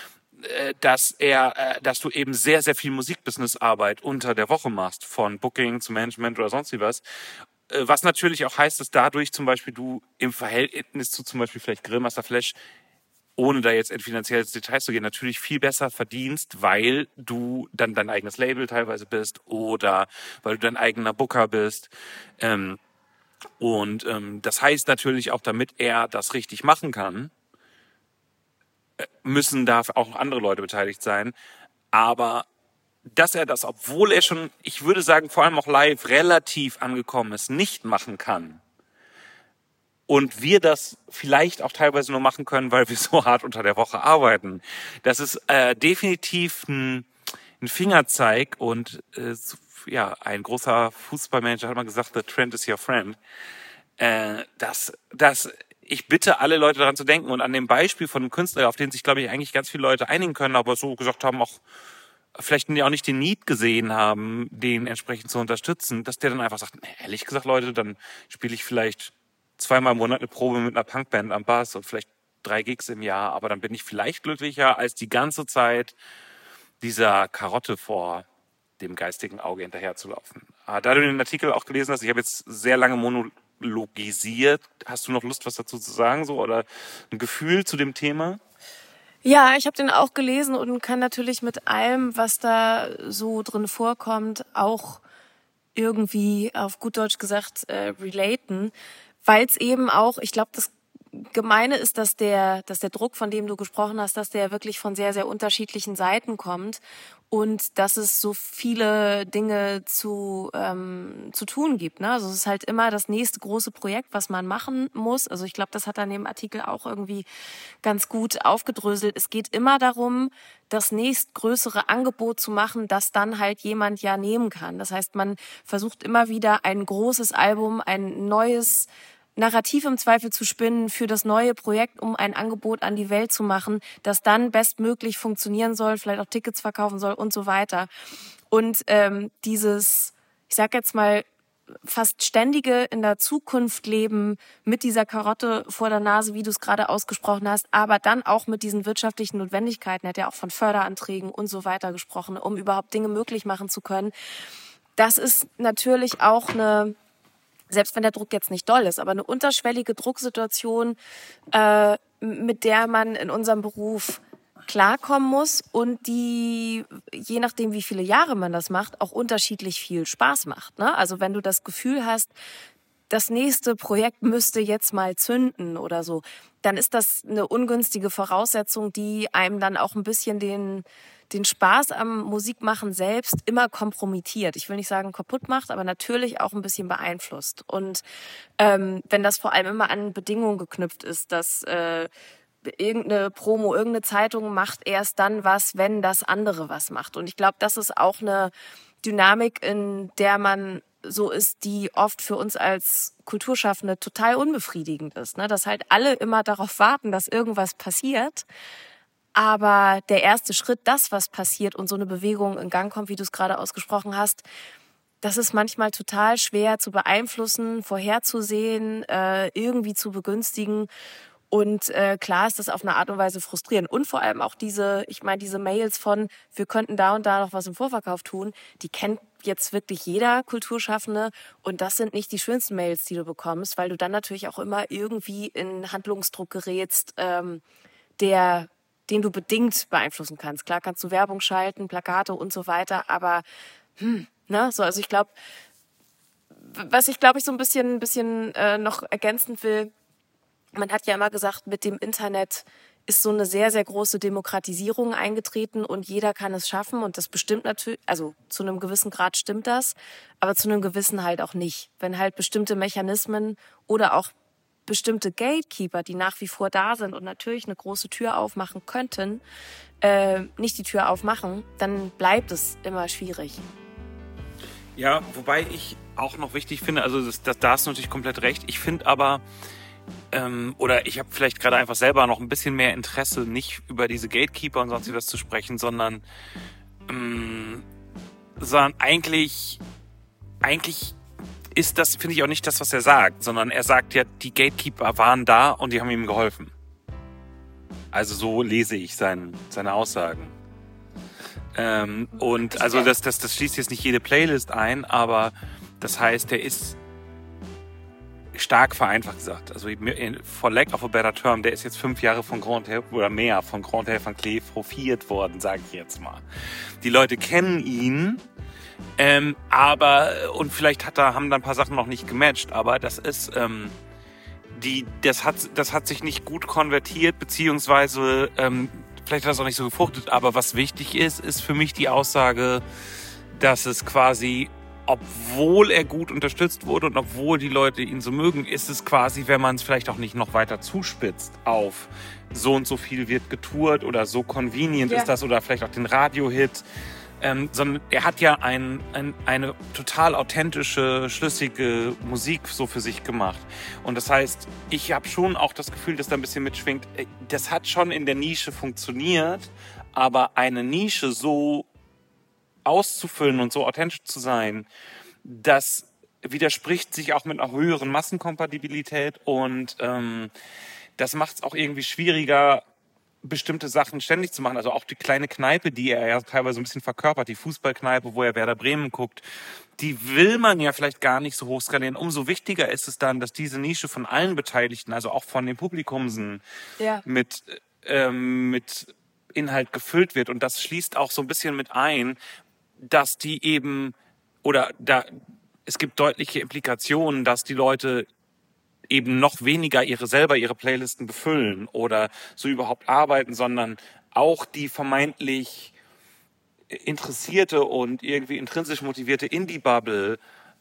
dass er, dass du eben sehr, sehr viel Musikbusiness-Arbeit unter der Woche machst, von Booking zu Management oder sonst wie was. Was natürlich auch heißt, dass dadurch zum Beispiel du im Verhältnis zu zum Beispiel vielleicht Grillmaster Flash, ohne da jetzt in finanzielle Details zu gehen, natürlich viel besser verdienst, weil du dann dein eigenes Label teilweise bist oder weil du dein eigener Booker bist. Ähm, Und ähm, das heißt natürlich auch, damit er das richtig machen kann, müssen da auch andere Leute beteiligt sein. Aber dass er das, obwohl er schon, ich würde sagen, vor allem auch live relativ angekommen ist, nicht machen kann. Und wir das vielleicht auch teilweise nur machen können, weil wir so hart unter der Woche arbeiten. Das ist äh, definitiv ein, ein Fingerzeig und äh, ja, ein großer Fußballmanager hat mal gesagt, the trend is your friend. Äh, dass, dass ich bitte alle Leute daran zu denken und an dem Beispiel von einem Künstler, auf den sich, glaube ich, eigentlich ganz viele Leute einigen können, aber so gesagt haben, auch vielleicht auch nicht den Need gesehen haben, den entsprechend zu unterstützen, dass der dann einfach sagt, ehrlich gesagt, Leute, dann spiele ich vielleicht zweimal im Monat eine Probe mit einer Punkband am Bass und vielleicht drei Gigs im Jahr, aber dann bin ich vielleicht glücklicher, als die ganze Zeit dieser Karotte vor dem geistigen Auge hinterherzulaufen. Da du den Artikel auch gelesen hast, ich habe jetzt sehr lange monologisiert. Hast du noch Lust, was dazu zu sagen, so, oder ein Gefühl zu dem Thema? Ja, ich habe den auch gelesen und kann natürlich mit allem, was da so drin vorkommt, auch irgendwie, auf gut Deutsch gesagt, äh, relaten, weil es eben auch, ich glaube, das Gemeine ist, dass der, dass der Druck, von dem du gesprochen hast, dass der wirklich von sehr, sehr unterschiedlichen Seiten kommt und dass es so viele Dinge zu ähm, zu tun gibt. Ne? Also es ist halt immer das nächste große Projekt, was man machen muss. Also ich glaube, das hat er in dem Artikel auch irgendwie ganz gut aufgedröselt. Es geht immer darum, das nächstgrößere Angebot zu machen, das dann halt jemand ja nehmen kann. Das heißt, man versucht immer wieder ein großes Album, ein neues Narrativ im Zweifel zu spinnen für das neue Projekt, um ein Angebot an die Welt zu machen, das dann bestmöglich funktionieren soll, vielleicht auch Tickets verkaufen soll und so weiter. Und ähm, dieses, ich sag jetzt mal, fast ständige in der Zukunft leben mit dieser Karotte vor der Nase, wie du es gerade ausgesprochen hast, aber dann auch mit diesen wirtschaftlichen Notwendigkeiten, er hat ja auch von Förderanträgen und so weiter gesprochen, um überhaupt Dinge möglich machen zu können. Das ist natürlich auch eine, selbst wenn der Druck jetzt nicht doll ist, aber eine unterschwellige Drucksituation, äh, mit der man in unserem Beruf klarkommen muss und die, je nachdem wie viele Jahre man das macht, auch unterschiedlich viel Spaß macht. Ne? Also wenn du das Gefühl hast, das nächste Projekt müsste jetzt mal zünden oder so, dann ist das eine ungünstige Voraussetzung, die einem dann auch ein bisschen den den Spaß am Musikmachen selbst immer kompromittiert. Ich will nicht sagen kaputt macht, aber natürlich auch ein bisschen beeinflusst. Und ähm, wenn das vor allem immer an Bedingungen geknüpft ist, dass äh, irgendeine Promo, irgendeine Zeitung macht erst dann was, wenn das andere was macht. Und ich glaube, das ist auch eine Dynamik, in der man so ist, die oft für uns als Kulturschaffende total unbefriedigend ist. Ne? Dass halt alle immer darauf warten, dass irgendwas passiert. Aber der erste Schritt, das, was passiert und so eine Bewegung in Gang kommt, wie du es gerade ausgesprochen hast, das ist manchmal total schwer zu beeinflussen, vorherzusehen, äh, irgendwie zu begünstigen. Und äh, klar ist das auf eine Art und Weise frustrierend. Und vor allem auch diese, ich meine, diese Mails von, wir könnten da und da noch was im Vorverkauf tun, die kennt jetzt wirklich jeder Kulturschaffende. Und das sind nicht die schönsten Mails, die du bekommst, weil du dann natürlich auch immer irgendwie in Handlungsdruck gerätst, ähm, der, den du bedingt beeinflussen kannst. Klar kannst du Werbung schalten, Plakate und so weiter, aber hm, ne, so, also ich glaube, was ich glaube ich so ein bisschen, ein bisschen äh, noch ergänzend will, man hat ja immer gesagt, mit dem Internet ist so eine sehr, sehr große Demokratisierung eingetreten und jeder kann es schaffen und das bestimmt natürlich, also zu einem gewissen Grad stimmt das, aber zu einem gewissen halt auch nicht. Wenn halt bestimmte Mechanismen oder auch bestimmte Gatekeeper, die nach wie vor da sind und natürlich eine große Tür aufmachen könnten, äh, nicht die Tür aufmachen, dann bleibt es immer schwierig. Ja, wobei ich auch noch wichtig finde, also das, das, da hast du natürlich komplett recht, ich finde aber, Ähm, oder ich habe vielleicht gerade einfach selber noch ein bisschen mehr Interesse, nicht über diese Gatekeeper und sonst was zu sprechen, sondern, ähm, sondern eigentlich, eigentlich ist das, finde ich, auch nicht das, was er sagt, sondern er sagt ja, die Gatekeeper waren da und die haben ihm geholfen. Also so lese ich sein, seine Aussagen. Ähm, und also das, das, das schließt jetzt nicht jede Playlist ein, aber das heißt, er ist stark vereinfacht gesagt. Also for lack of a better term, der ist jetzt fünf Jahre von Grand Hotel oder mehr von Grand Hotel van Cleef profiert worden, sage ich jetzt mal. Die Leute kennen ihn, ähm, aber und vielleicht hat da haben da ein paar Sachen noch nicht gematcht, aber das ist ähm, die, das hat das hat sich nicht gut konvertiert, beziehungsweise ähm, vielleicht hat das auch nicht so gefruchtet. Aber was wichtig ist, ist für mich die Aussage, dass es quasi, obwohl er gut unterstützt wurde und obwohl die Leute ihn so mögen, ist es quasi, wenn man es vielleicht auch nicht noch weiter zuspitzt auf so und so viel wird getourt oder so convenient ja. ist das oder vielleicht auch den Radiohit, ähm, sondern er hat ja ein, ein, eine total authentische, schlüssige Musik so für sich gemacht. Und das heißt, ich habe schon auch das Gefühl, dass da ein bisschen mitschwingt, das hat schon in der Nische funktioniert, aber eine Nische so auszufüllen und so authentisch zu sein, das widerspricht sich auch mit einer höheren Massenkompatibilität und ähm, das macht es auch irgendwie schwieriger, bestimmte Sachen ständig zu machen. Also auch die kleine Kneipe, die er ja teilweise ein bisschen verkörpert, die Fußballkneipe, wo er Werder Bremen guckt, die will man ja vielleicht gar nicht so hoch skalieren. Umso wichtiger ist es dann, dass diese Nische von allen Beteiligten, also auch von den Publikumsen, ja. mit, ähm, mit Inhalt gefüllt wird. Und das schließt auch so ein bisschen mit ein, dass die eben, oder da, es gibt deutliche Implikationen, dass die Leute eben noch weniger ihre selber ihre Playlisten befüllen oder so überhaupt arbeiten, sondern auch die vermeintlich interessierte und irgendwie intrinsisch motivierte Indie-Bubble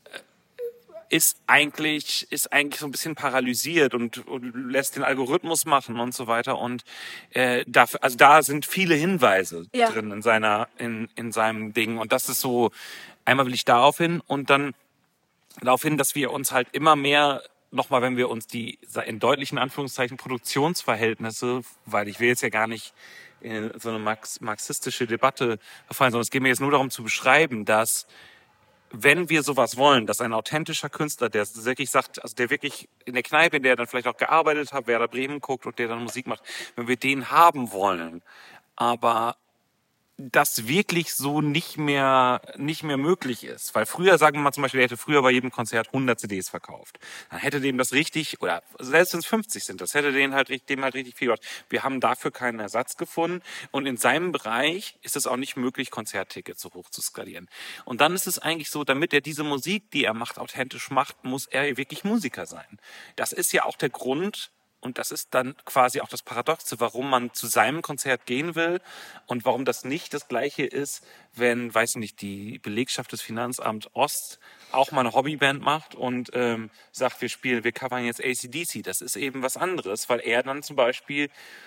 ist eigentlich, ist eigentlich so ein bisschen paralysiert und, und lässt den Algorithmus machen und so weiter. Und äh, dafür, also da sind viele Hinweise ja. drin in seiner, in, in seinem Ding. Und das ist so, einmal will ich darauf hin und dann darauf hin, dass wir uns halt immer mehr, nochmal, wenn wir uns die in deutlichen Anführungszeichen Produktionsverhältnisse, weil ich will jetzt ja gar nicht in so eine marx, marxistische Debatte verfallen, sondern es geht mir jetzt nur darum zu beschreiben, dass wenn wir sowas wollen, dass ein authentischer Künstler, der wirklich sagt, also der wirklich in der Kneipe, in der er dann vielleicht auch gearbeitet hat, Werder Bremen guckt und der dann Musik macht, wenn wir den haben wollen, aber das wirklich so nicht mehr nicht mehr möglich ist. Weil früher, sagen wir mal zum Beispiel, er hätte früher bei jedem Konzert hundert C Ds verkauft. Dann hätte dem das richtig, oder selbst wenn es fünfzig sind, das hätte den halt, dem halt richtig viel gemacht. Wir haben dafür keinen Ersatz gefunden. Und in seinem Bereich ist es auch nicht möglich, Konzerttickets so hoch zu skalieren. Und dann ist es eigentlich so, damit er diese Musik, die er macht, authentisch macht, muss er wirklich Musiker sein. Das ist ja auch der Grund, und das ist dann quasi auch das Paradoxe, warum man zu seinem Konzert gehen will und warum das nicht das Gleiche ist, wenn, weiß nicht, die Belegschaft des Finanzamt Ost auch mal eine Hobbyband macht und ähm, sagt, wir spielen, wir covern jetzt A C D C. Das ist eben was anderes, weil er dann zum Beispiel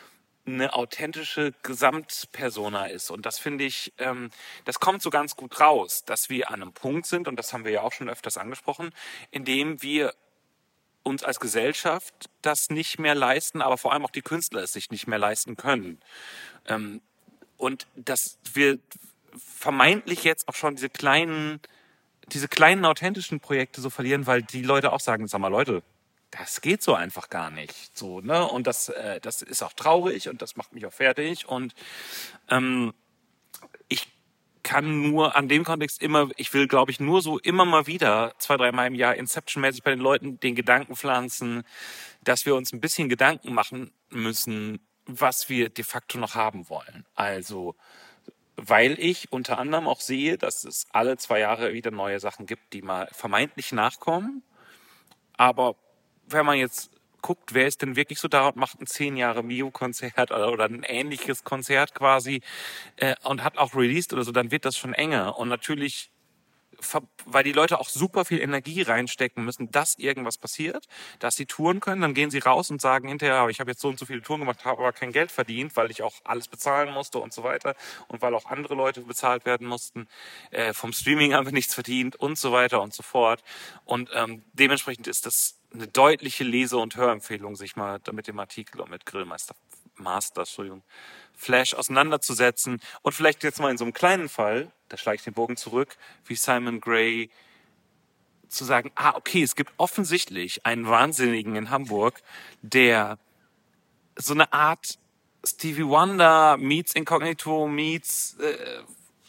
eine authentische Gesamtpersona ist. Und das finde ich, ähm, das kommt so ganz gut raus, dass wir an einem Punkt sind, und das haben wir ja auch schon öfters angesprochen, in dem wir uns als Gesellschaft das nicht mehr leisten, aber vor allem auch die Künstler es sich nicht mehr leisten können. Ähm, und dass wir vermeintlich jetzt auch schon diese kleinen, diese kleinen authentischen Projekte so verlieren, weil die Leute auch sagen, sag mal Leute, das geht so einfach gar nicht. So, ne? Und das, äh, das ist auch traurig und das macht mich auch fertig. Und ähm, ich kann nur an dem Kontext immer, ich will, glaube ich, nur so immer mal wieder, zwei, dreimal im Jahr Inception-mäßig bei den Leuten den Gedanken pflanzen, dass wir uns ein bisschen Gedanken machen müssen, was wir de facto noch haben wollen. Also, weil ich unter anderem auch sehe, dass es alle zwei Jahre wieder neue Sachen gibt, die mal vermeintlich nachkommen. Aber wenn man jetzt guckt, wer ist denn wirklich so da und macht ein zehn Jahre Mio-Konzert oder, oder ein ähnliches Konzert quasi äh, und hat auch released oder so, dann wird das schon enger. Und natürlich, weil die Leute auch super viel Energie reinstecken müssen, dass irgendwas passiert, dass sie touren können, dann gehen sie raus und sagen hinterher, ich habe jetzt so und so viele Touren gemacht, habe aber kein Geld verdient, weil ich auch alles bezahlen musste und so weiter und weil auch andere Leute bezahlt werden mussten. Äh, vom Streaming haben wir nichts verdient und so weiter und so fort. Und ähm, dementsprechend ist das eine deutliche Lese- und Hörempfehlung, sich mal mit dem Artikel und mit Grillmeister Master, Entschuldigung, Flash auseinanderzusetzen und vielleicht jetzt mal in so einem kleinen Fall, da schlage ich den Bogen zurück, wie Simon Gray, zu sagen, ah, okay, es gibt offensichtlich einen Wahnsinnigen in Hamburg, der so eine Art Stevie Wonder meets Incognito meets äh,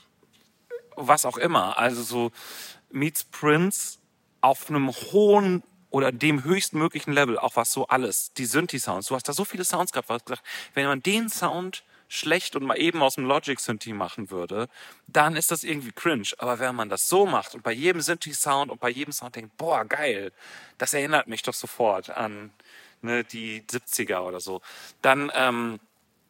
was auch immer, also so meets Prince auf einem hohen oder dem höchstmöglichen Level, auch was so alles, die Synthi-Sounds, du hast da so viele Sounds gehabt, du hast gesagt, wenn man den Sound schlecht und mal eben aus dem Logic-Synthi machen würde, dann ist das irgendwie cringe. Aber wenn man das so macht und bei jedem Synthi-Sound und bei jedem Sound denkt, boah, geil, das erinnert mich doch sofort an ne, die siebziger oder so, dann ähm,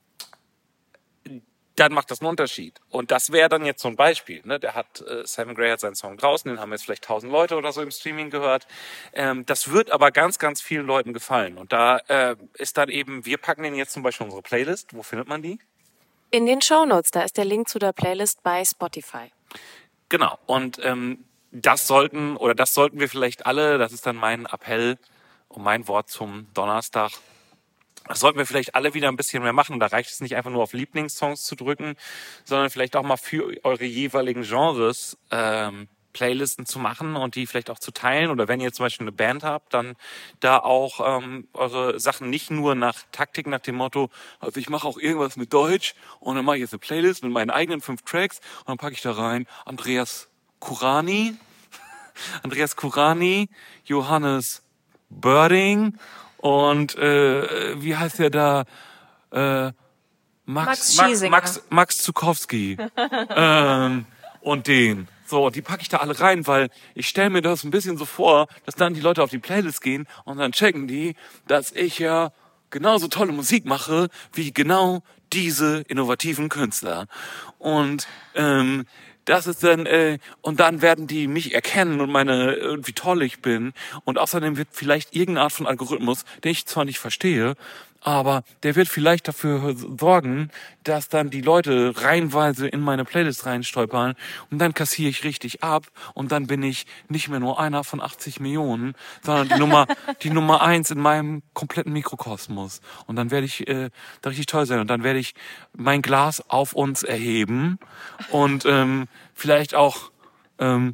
dann macht das einen Unterschied. Und das wäre dann jetzt so ein Beispiel. Ne? Der hat, äh, Simon Gray hat seinen Song draußen, den haben jetzt vielleicht tausend Leute oder so im Streaming gehört. Ähm, das wird aber ganz, ganz vielen Leuten gefallen. Und da äh, ist dann eben, wir packen den jetzt zum Beispiel in unsere Playlist. Wo findet man die? In den Shownotes, da ist der Link zu der Playlist bei Spotify. Genau. Und ähm, das sollten, oder das sollten wir vielleicht alle, das ist dann mein Appell und mein Wort zum Donnerstag, das sollten wir vielleicht alle wieder ein bisschen mehr machen. Da reicht es nicht einfach nur auf Lieblingssongs zu drücken, sondern vielleicht auch mal für eure jeweiligen Genres ähm, Playlisten zu machen und die vielleicht auch zu teilen. Oder wenn ihr zum Beispiel eine Band habt, dann da auch ähm, eure Sachen nicht nur nach Taktik, nach dem Motto, also ich mache auch irgendwas mit Deutsch und dann mache ich jetzt eine Playlist mit meinen eigenen fünf Tracks und dann packe ich da rein Andreas Kurani, Andreas Kurani, Johannes Börding, und äh, wie heißt der da? Äh, Max, Max, Max, Max, Max Zukowski. ähm, und den. So, die packe ich da alle rein, weil ich stelle mir das ein bisschen so vor, dass dann die Leute auf die Playlist gehen und dann checken die, dass ich ja genauso tolle Musik mache wie genau diese innovativen Künstler. Und ähm, das ist dann, äh, und dann werden die mich erkennen und meine, äh, wie toll ich bin. Und außerdem wird vielleicht irgendeine Art von Algorithmus, den ich zwar nicht verstehe, aber der wird vielleicht dafür sorgen, dass dann die Leute reihenweise in meine Playlist reinstolpern und dann kassiere ich richtig ab und dann bin ich nicht mehr nur einer von achtzig Millionen, sondern die Nummer, die Nummer eins in meinem kompletten Mikrokosmos. Und dann werde ich äh, da richtig toll sein und dann werde ich mein Glas auf uns erheben und ähm, vielleicht auch, ähm,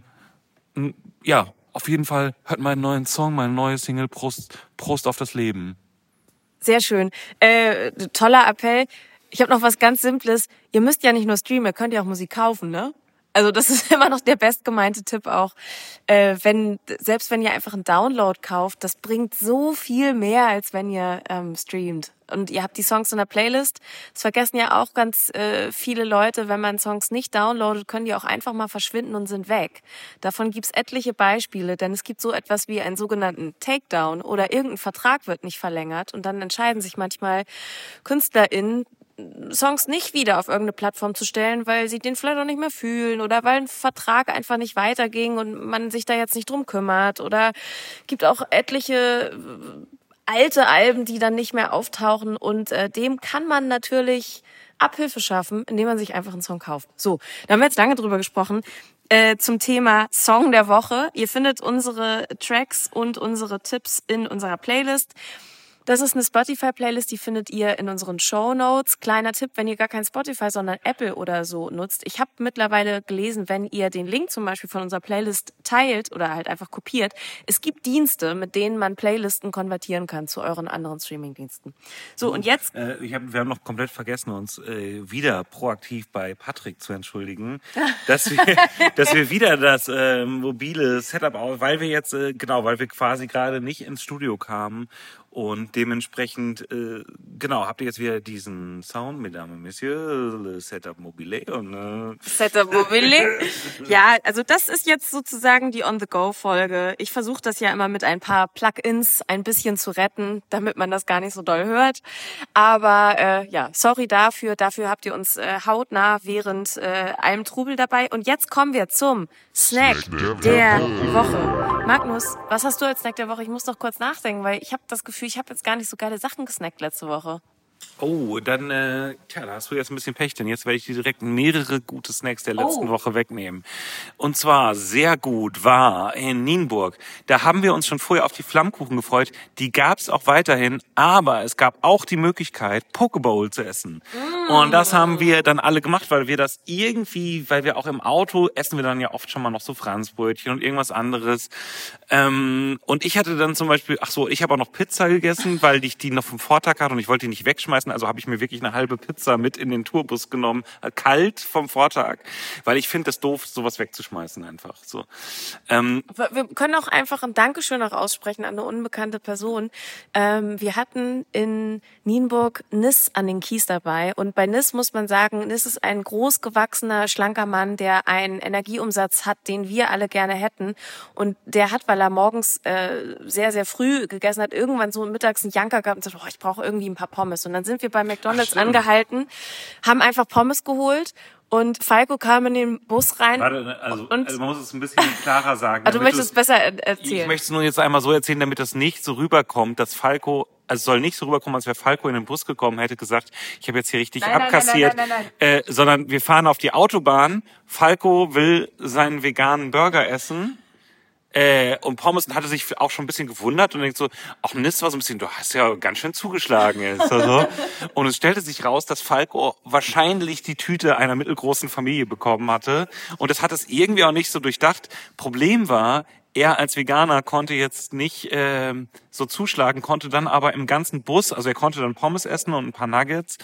ja, auf jeden Fall hört meinen neuen Song, meine neue Single Prost, Prost auf das Leben. Sehr schön. Äh, toller Appell. Ich habe noch was ganz Simples. Ihr müsst ja nicht nur streamen, ihr könnt ja auch Musik kaufen, ne? Also das ist immer noch der bestgemeinte Tipp auch. Äh, wenn selbst wenn ihr einfach einen Download kauft, das bringt so viel mehr, als wenn ihr ähm, streamt. Und ihr habt die Songs in der Playlist. Das vergessen ja auch ganz äh, viele Leute. Wenn man Songs nicht downloadet, können die auch einfach mal verschwinden und sind weg. Davon gibt's etliche Beispiele, denn es gibt so etwas wie einen sogenannten Takedown oder irgendein Vertrag wird nicht verlängert und dann entscheiden sich manchmal KünstlerInnen, Songs nicht wieder auf irgendeine Plattform zu stellen, weil sie den vielleicht auch nicht mehr fühlen oder weil ein Vertrag einfach nicht weiterging und man sich da jetzt nicht drum kümmert. Oder gibt auch etliche alte Alben, die dann nicht mehr auftauchen. Und äh, dem kann man natürlich Abhilfe schaffen, indem man sich einfach einen Song kauft. So, da haben wir jetzt lange drüber gesprochen. Äh, zum Thema Song der Woche. Ihr findet unsere Tracks und unsere Tipps in unserer Playlist. Das ist eine Spotify-Playlist, die findet ihr in unseren Shownotes. Kleiner Tipp, wenn ihr gar kein Spotify, sondern Apple oder so nutzt. Ich habe mittlerweile gelesen, wenn ihr den Link zum Beispiel von unserer Playlist teilt oder halt einfach kopiert, es gibt Dienste, mit denen man Playlisten konvertieren kann zu euren anderen Streaming-Diensten. So, und jetzt... Äh, ich hab, wir haben noch komplett vergessen, uns äh, wieder proaktiv bei Patrick zu entschuldigen, dass wir, dass wir wieder das äh, mobile Setup, weil wir jetzt, äh, genau, weil wir quasi gerade nicht ins Studio kamen. Und dementsprechend, äh, genau, habt ihr jetzt wieder diesen Sound, Mesdames et Messieurs, le Setup Mobile. Und, äh Setup Mobile. Ja, also das ist jetzt sozusagen die On-the-Go-Folge. Ich versuche das ja immer mit ein paar Plugins ein bisschen zu retten, damit man das gar nicht so doll hört. Aber äh, ja, sorry dafür. Dafür habt ihr uns äh, hautnah während äh, einem Trubel dabei. Und jetzt kommen wir zum Snack, Snack der, der Woche. Magnus, was hast du als Snack der Woche? Ich muss doch kurz nachdenken, weil ich habe das Gefühl, ich habe jetzt gar nicht so geile Sachen gesnackt letzte Woche. Oh, dann, äh, tja, da hast du jetzt ein bisschen Pech, denn jetzt werde ich dir direkt mehrere gute Snacks der letzten oh. Woche wegnehmen. Und zwar sehr gut war in Nienburg. Da haben wir uns schon vorher auf die Flammkuchen gefreut. Die gab's auch weiterhin, aber es gab auch die Möglichkeit, Pokeball zu essen. Mm. Und das haben wir dann alle gemacht, weil wir das irgendwie, weil wir auch im Auto essen wir dann ja oft schon mal noch so Franzbrötchen und irgendwas anderes. Ähm, und ich hatte dann zum Beispiel, ach so, ich habe auch noch Pizza gegessen, weil ich die noch vom Vortag hatte und ich wollte die nicht wegschmeißen. Also habe ich mir wirklich eine halbe Pizza mit in den Tourbus genommen, kalt vom Vortag, weil ich finde es doof, sowas wegzuschmeißen einfach. So. Ähm, wir können auch einfach ein Dankeschön auch aussprechen an eine unbekannte Person. Ähm, wir hatten in Nienburg Nis an den Kies dabei und bei Nis muss man sagen, Nis ist ein großgewachsener, schlanker Mann, der einen Energieumsatz hat, den wir alle gerne hätten und der hat, weil er morgens äh, sehr, sehr früh gegessen hat, irgendwann so mittags einen Janker gehabt und gesagt, oh, ich brauche irgendwie ein paar Pommes und dann sind wir bei McDonald's Ach, angehalten, haben einfach Pommes geholt und Falco kam in den Bus rein. Warte, also, und, also man muss es ein bisschen klarer sagen. Also du möchtest es besser erzählen. Ich möchte es nur jetzt einmal so erzählen, damit das nicht so rüberkommt, dass Falco, also es soll nicht so rüberkommen, als wäre Falco in den Bus gekommen, hätte gesagt, ich habe jetzt hier richtig nein, abkassiert, nein, nein, nein, nein, nein. Äh, sondern wir fahren auf die Autobahn, Falco will seinen veganen Burger essen. Äh, und Pommes hatte sich auch schon ein bisschen gewundert und denkt so, ach Nis war so ein bisschen, du hast ja ganz schön zugeschlagen jetzt. Also. Und es stellte sich raus, dass Falco wahrscheinlich die Tüte einer mittelgroßen Familie bekommen hatte. Und das hat es irgendwie auch nicht so durchdacht. Problem war, er als Veganer konnte jetzt nicht äh, so zuschlagen, konnte dann aber im ganzen Bus, also er konnte dann Pommes essen und ein paar Nuggets,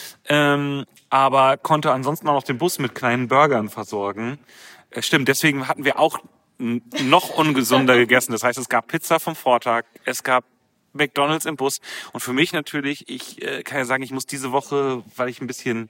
ähm, aber konnte ansonsten auch noch den Bus mit kleinen Burgern versorgen. Äh, stimmt, deswegen hatten wir auch noch ungesunder gegessen. Das heißt, es gab Pizza vom Vortag, es gab McDonald's im Bus und für mich natürlich, ich äh, kann ja sagen, ich muss diese Woche, weil ich ein bisschen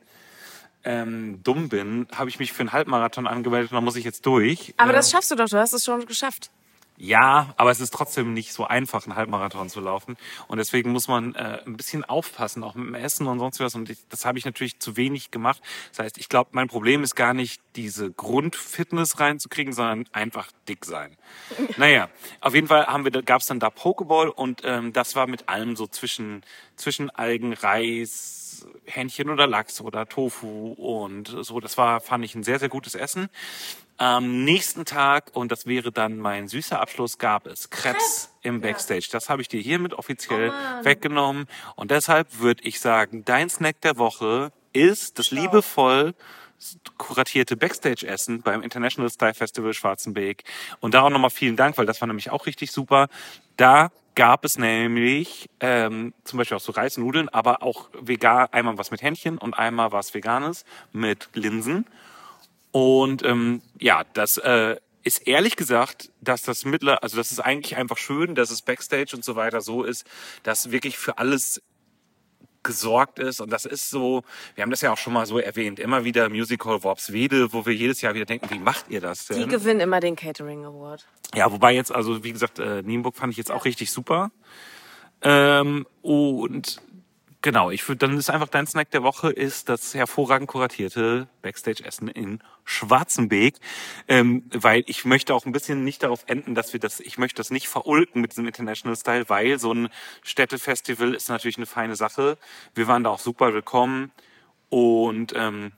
ähm, dumm bin, habe ich mich für einen Halbmarathon angemeldet und da muss ich jetzt durch. Aber äh, das schaffst du doch, du hast es schon geschafft. Ja, aber es ist trotzdem nicht so einfach, einen Halbmarathon zu laufen. Und deswegen muss man äh, ein bisschen aufpassen, auch mit dem Essen und sonst was. Und ich, das habe ich natürlich zu wenig gemacht. Das heißt, ich glaube, mein Problem ist gar nicht, diese Grundfitness reinzukriegen, sondern einfach dick sein. Naja, auf jeden Fall haben wir, gab es dann da Pokeball und ähm, das war mit allem so zwischen, zwischen Algen, Reis, Hähnchen oder Lachs oder Tofu und so. Das war, fand ich, ein sehr, sehr gutes Essen. Am nächsten Tag, und das wäre dann mein süßer Abschluss, gab es Crepes im Backstage. Das habe ich dir hiermit offiziell oh weggenommen. Und deshalb würde ich sagen, dein Snack der Woche ist das liebevoll kuratierte Backstage-Essen beim International Style Festival Schwarzenbeek. Und da auch nochmal vielen Dank, weil das war nämlich auch richtig super. Da gab es nämlich ähm, zum Beispiel auch so Reisnudeln, aber auch vegan, einmal was mit Hähnchen und einmal was Veganes mit Linsen. Und ähm, ja, das äh, ist ehrlich gesagt, dass das mittler, also das ist eigentlich einfach schön, dass es Backstage und so weiter so ist, dass wirklich für alles gesorgt ist. Und das ist so, wir haben das ja auch schon mal so erwähnt, immer wieder Musical Worpswede, wo wir jedes Jahr wieder denken, wie macht ihr das denn? Die gewinnen immer den Catering Award. Ja, wobei jetzt, also wie gesagt, äh, Nienburg fand ich jetzt auch richtig super. Ähm, und genau, ich würde, dann ist einfach dein Snack der Woche ist das hervorragend kuratierte Backstage-Essen in Schwarzenbeek, ähm, weil ich möchte auch ein bisschen nicht darauf enden, dass wir das, ich möchte das nicht verulken mit diesem International Style, weil so ein Städtefestival ist natürlich eine feine Sache. Wir waren da auch super willkommen und ähm,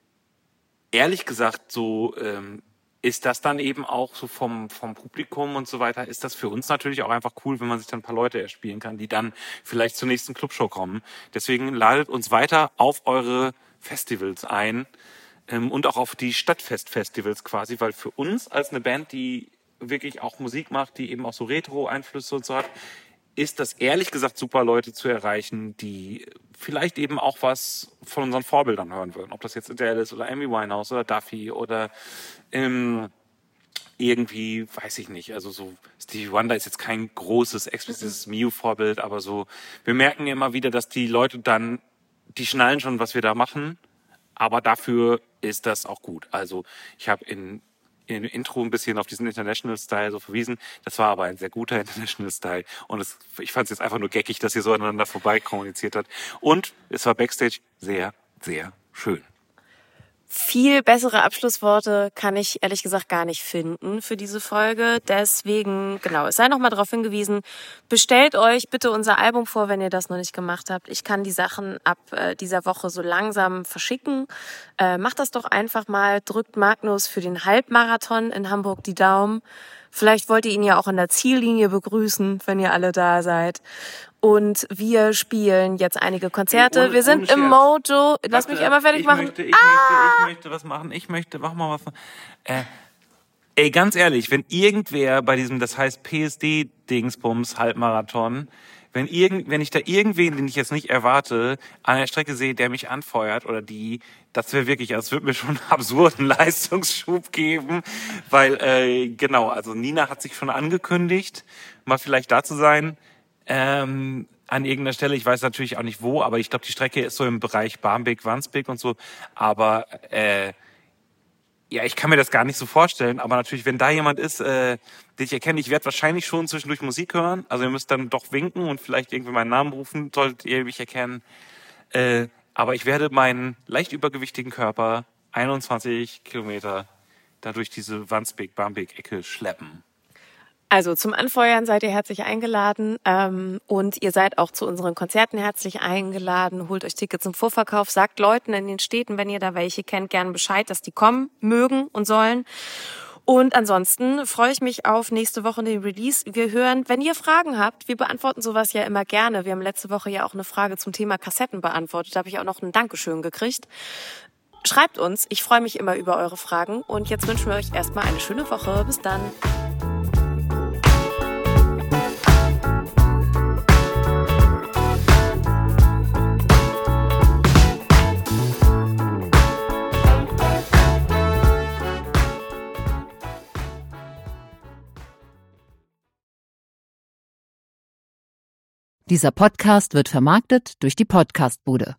ehrlich gesagt, so ähm, ist das dann eben auch so vom vom Publikum und so weiter, ist das für uns natürlich auch einfach cool, wenn man sich dann ein paar Leute erspielen kann, die dann vielleicht zur nächsten Clubshow kommen. Deswegen ladet uns weiter auf eure Festivals ein ähm, und auch auf die Stadtfest-Festivals quasi, weil für uns als eine Band, die wirklich auch Musik macht, die eben auch so Retro-Einflüsse und so hat, ist das ehrlich gesagt super, Leute zu erreichen, die vielleicht eben auch was von unseren Vorbildern hören würden. Ob das jetzt Adele ist oder Amy Winehouse oder Duffy oder ähm, irgendwie, weiß ich nicht, also so Stevie Wonder ist jetzt kein großes, explizites Mew-Vorbild, aber so, wir merken immer wieder, dass die Leute dann, die schnallen schon, was wir da machen, aber dafür ist das auch gut. Also ich habe in in dem Intro ein bisschen auf diesen International Style so verwiesen. Das war aber ein sehr guter International Style. Und es, ich fand es jetzt einfach nur geckig, dass ihr so aneinander vorbei kommuniziert habt. Und es war Backstage sehr, sehr schön. Viel bessere Abschlussworte kann ich ehrlich gesagt gar nicht finden für diese Folge. Deswegen, genau, es sei nochmal darauf hingewiesen, bestellt euch bitte unser Album vor, wenn ihr das noch nicht gemacht habt. Ich kann die Sachen ab äh, dieser Woche so langsam verschicken. Äh, macht das doch einfach mal, drückt Magnus für den Halbmarathon in Hamburg die Daumen. Vielleicht wollt ihr ihn ja auch an der Ziellinie begrüßen, wenn ihr alle da seid. Und wir spielen jetzt einige Konzerte. Hey, ohne, wir sind im Mojo. Lass mich einmal fertig ich machen. Möchte, ich, ah! möchte, ich möchte was machen. Ich möchte, mach mal was. Äh, ey, ganz ehrlich, wenn irgendwer bei diesem, das heißt P S D-Dingsbums Halbmarathon, wenn irgend, wenn ich da irgendwen, den ich jetzt nicht erwarte, an der Strecke sehe, der mich anfeuert oder die, das wäre wirklich, das wird mir schon einen absurden Leistungsschub geben, weil, äh, genau, also Nina hat sich schon angekündigt, mal vielleicht da zu sein, ähm, an irgendeiner Stelle, ich weiß natürlich auch nicht wo, aber ich glaube, die Strecke ist so im Bereich Barmbek, Wandsbek und so, aber, äh, ja, ich kann mir das gar nicht so vorstellen, aber natürlich, wenn da jemand ist, äh, den ich erkenne, ich werde wahrscheinlich schon zwischendurch Musik hören, also ihr müsst dann doch winken und vielleicht irgendwie meinen Namen rufen, solltet ihr mich erkennen, äh, aber ich werde meinen leicht übergewichtigen Körper einundzwanzig Kilometer da durch diese Wandsbek-Barmbek-Ecke schleppen. Also zum Anfeuern seid ihr herzlich eingeladen ähm, und ihr seid auch zu unseren Konzerten herzlich eingeladen. Holt euch Tickets im Vorverkauf, sagt Leuten in den Städten, wenn ihr da welche kennt, gerne Bescheid, dass die kommen mögen und sollen. Und ansonsten freue ich mich auf nächste Woche den Release. Wir hören, wenn ihr Fragen habt, wir beantworten sowas ja immer gerne. Wir haben letzte Woche ja auch eine Frage zum Thema Kassetten beantwortet. Da habe ich auch noch ein Dankeschön gekriegt. Schreibt uns, ich freue mich immer über eure Fragen. Und jetzt wünschen wir euch erstmal eine schöne Woche. Bis dann. Dieser Podcast wird vermarktet durch die Podcastbude.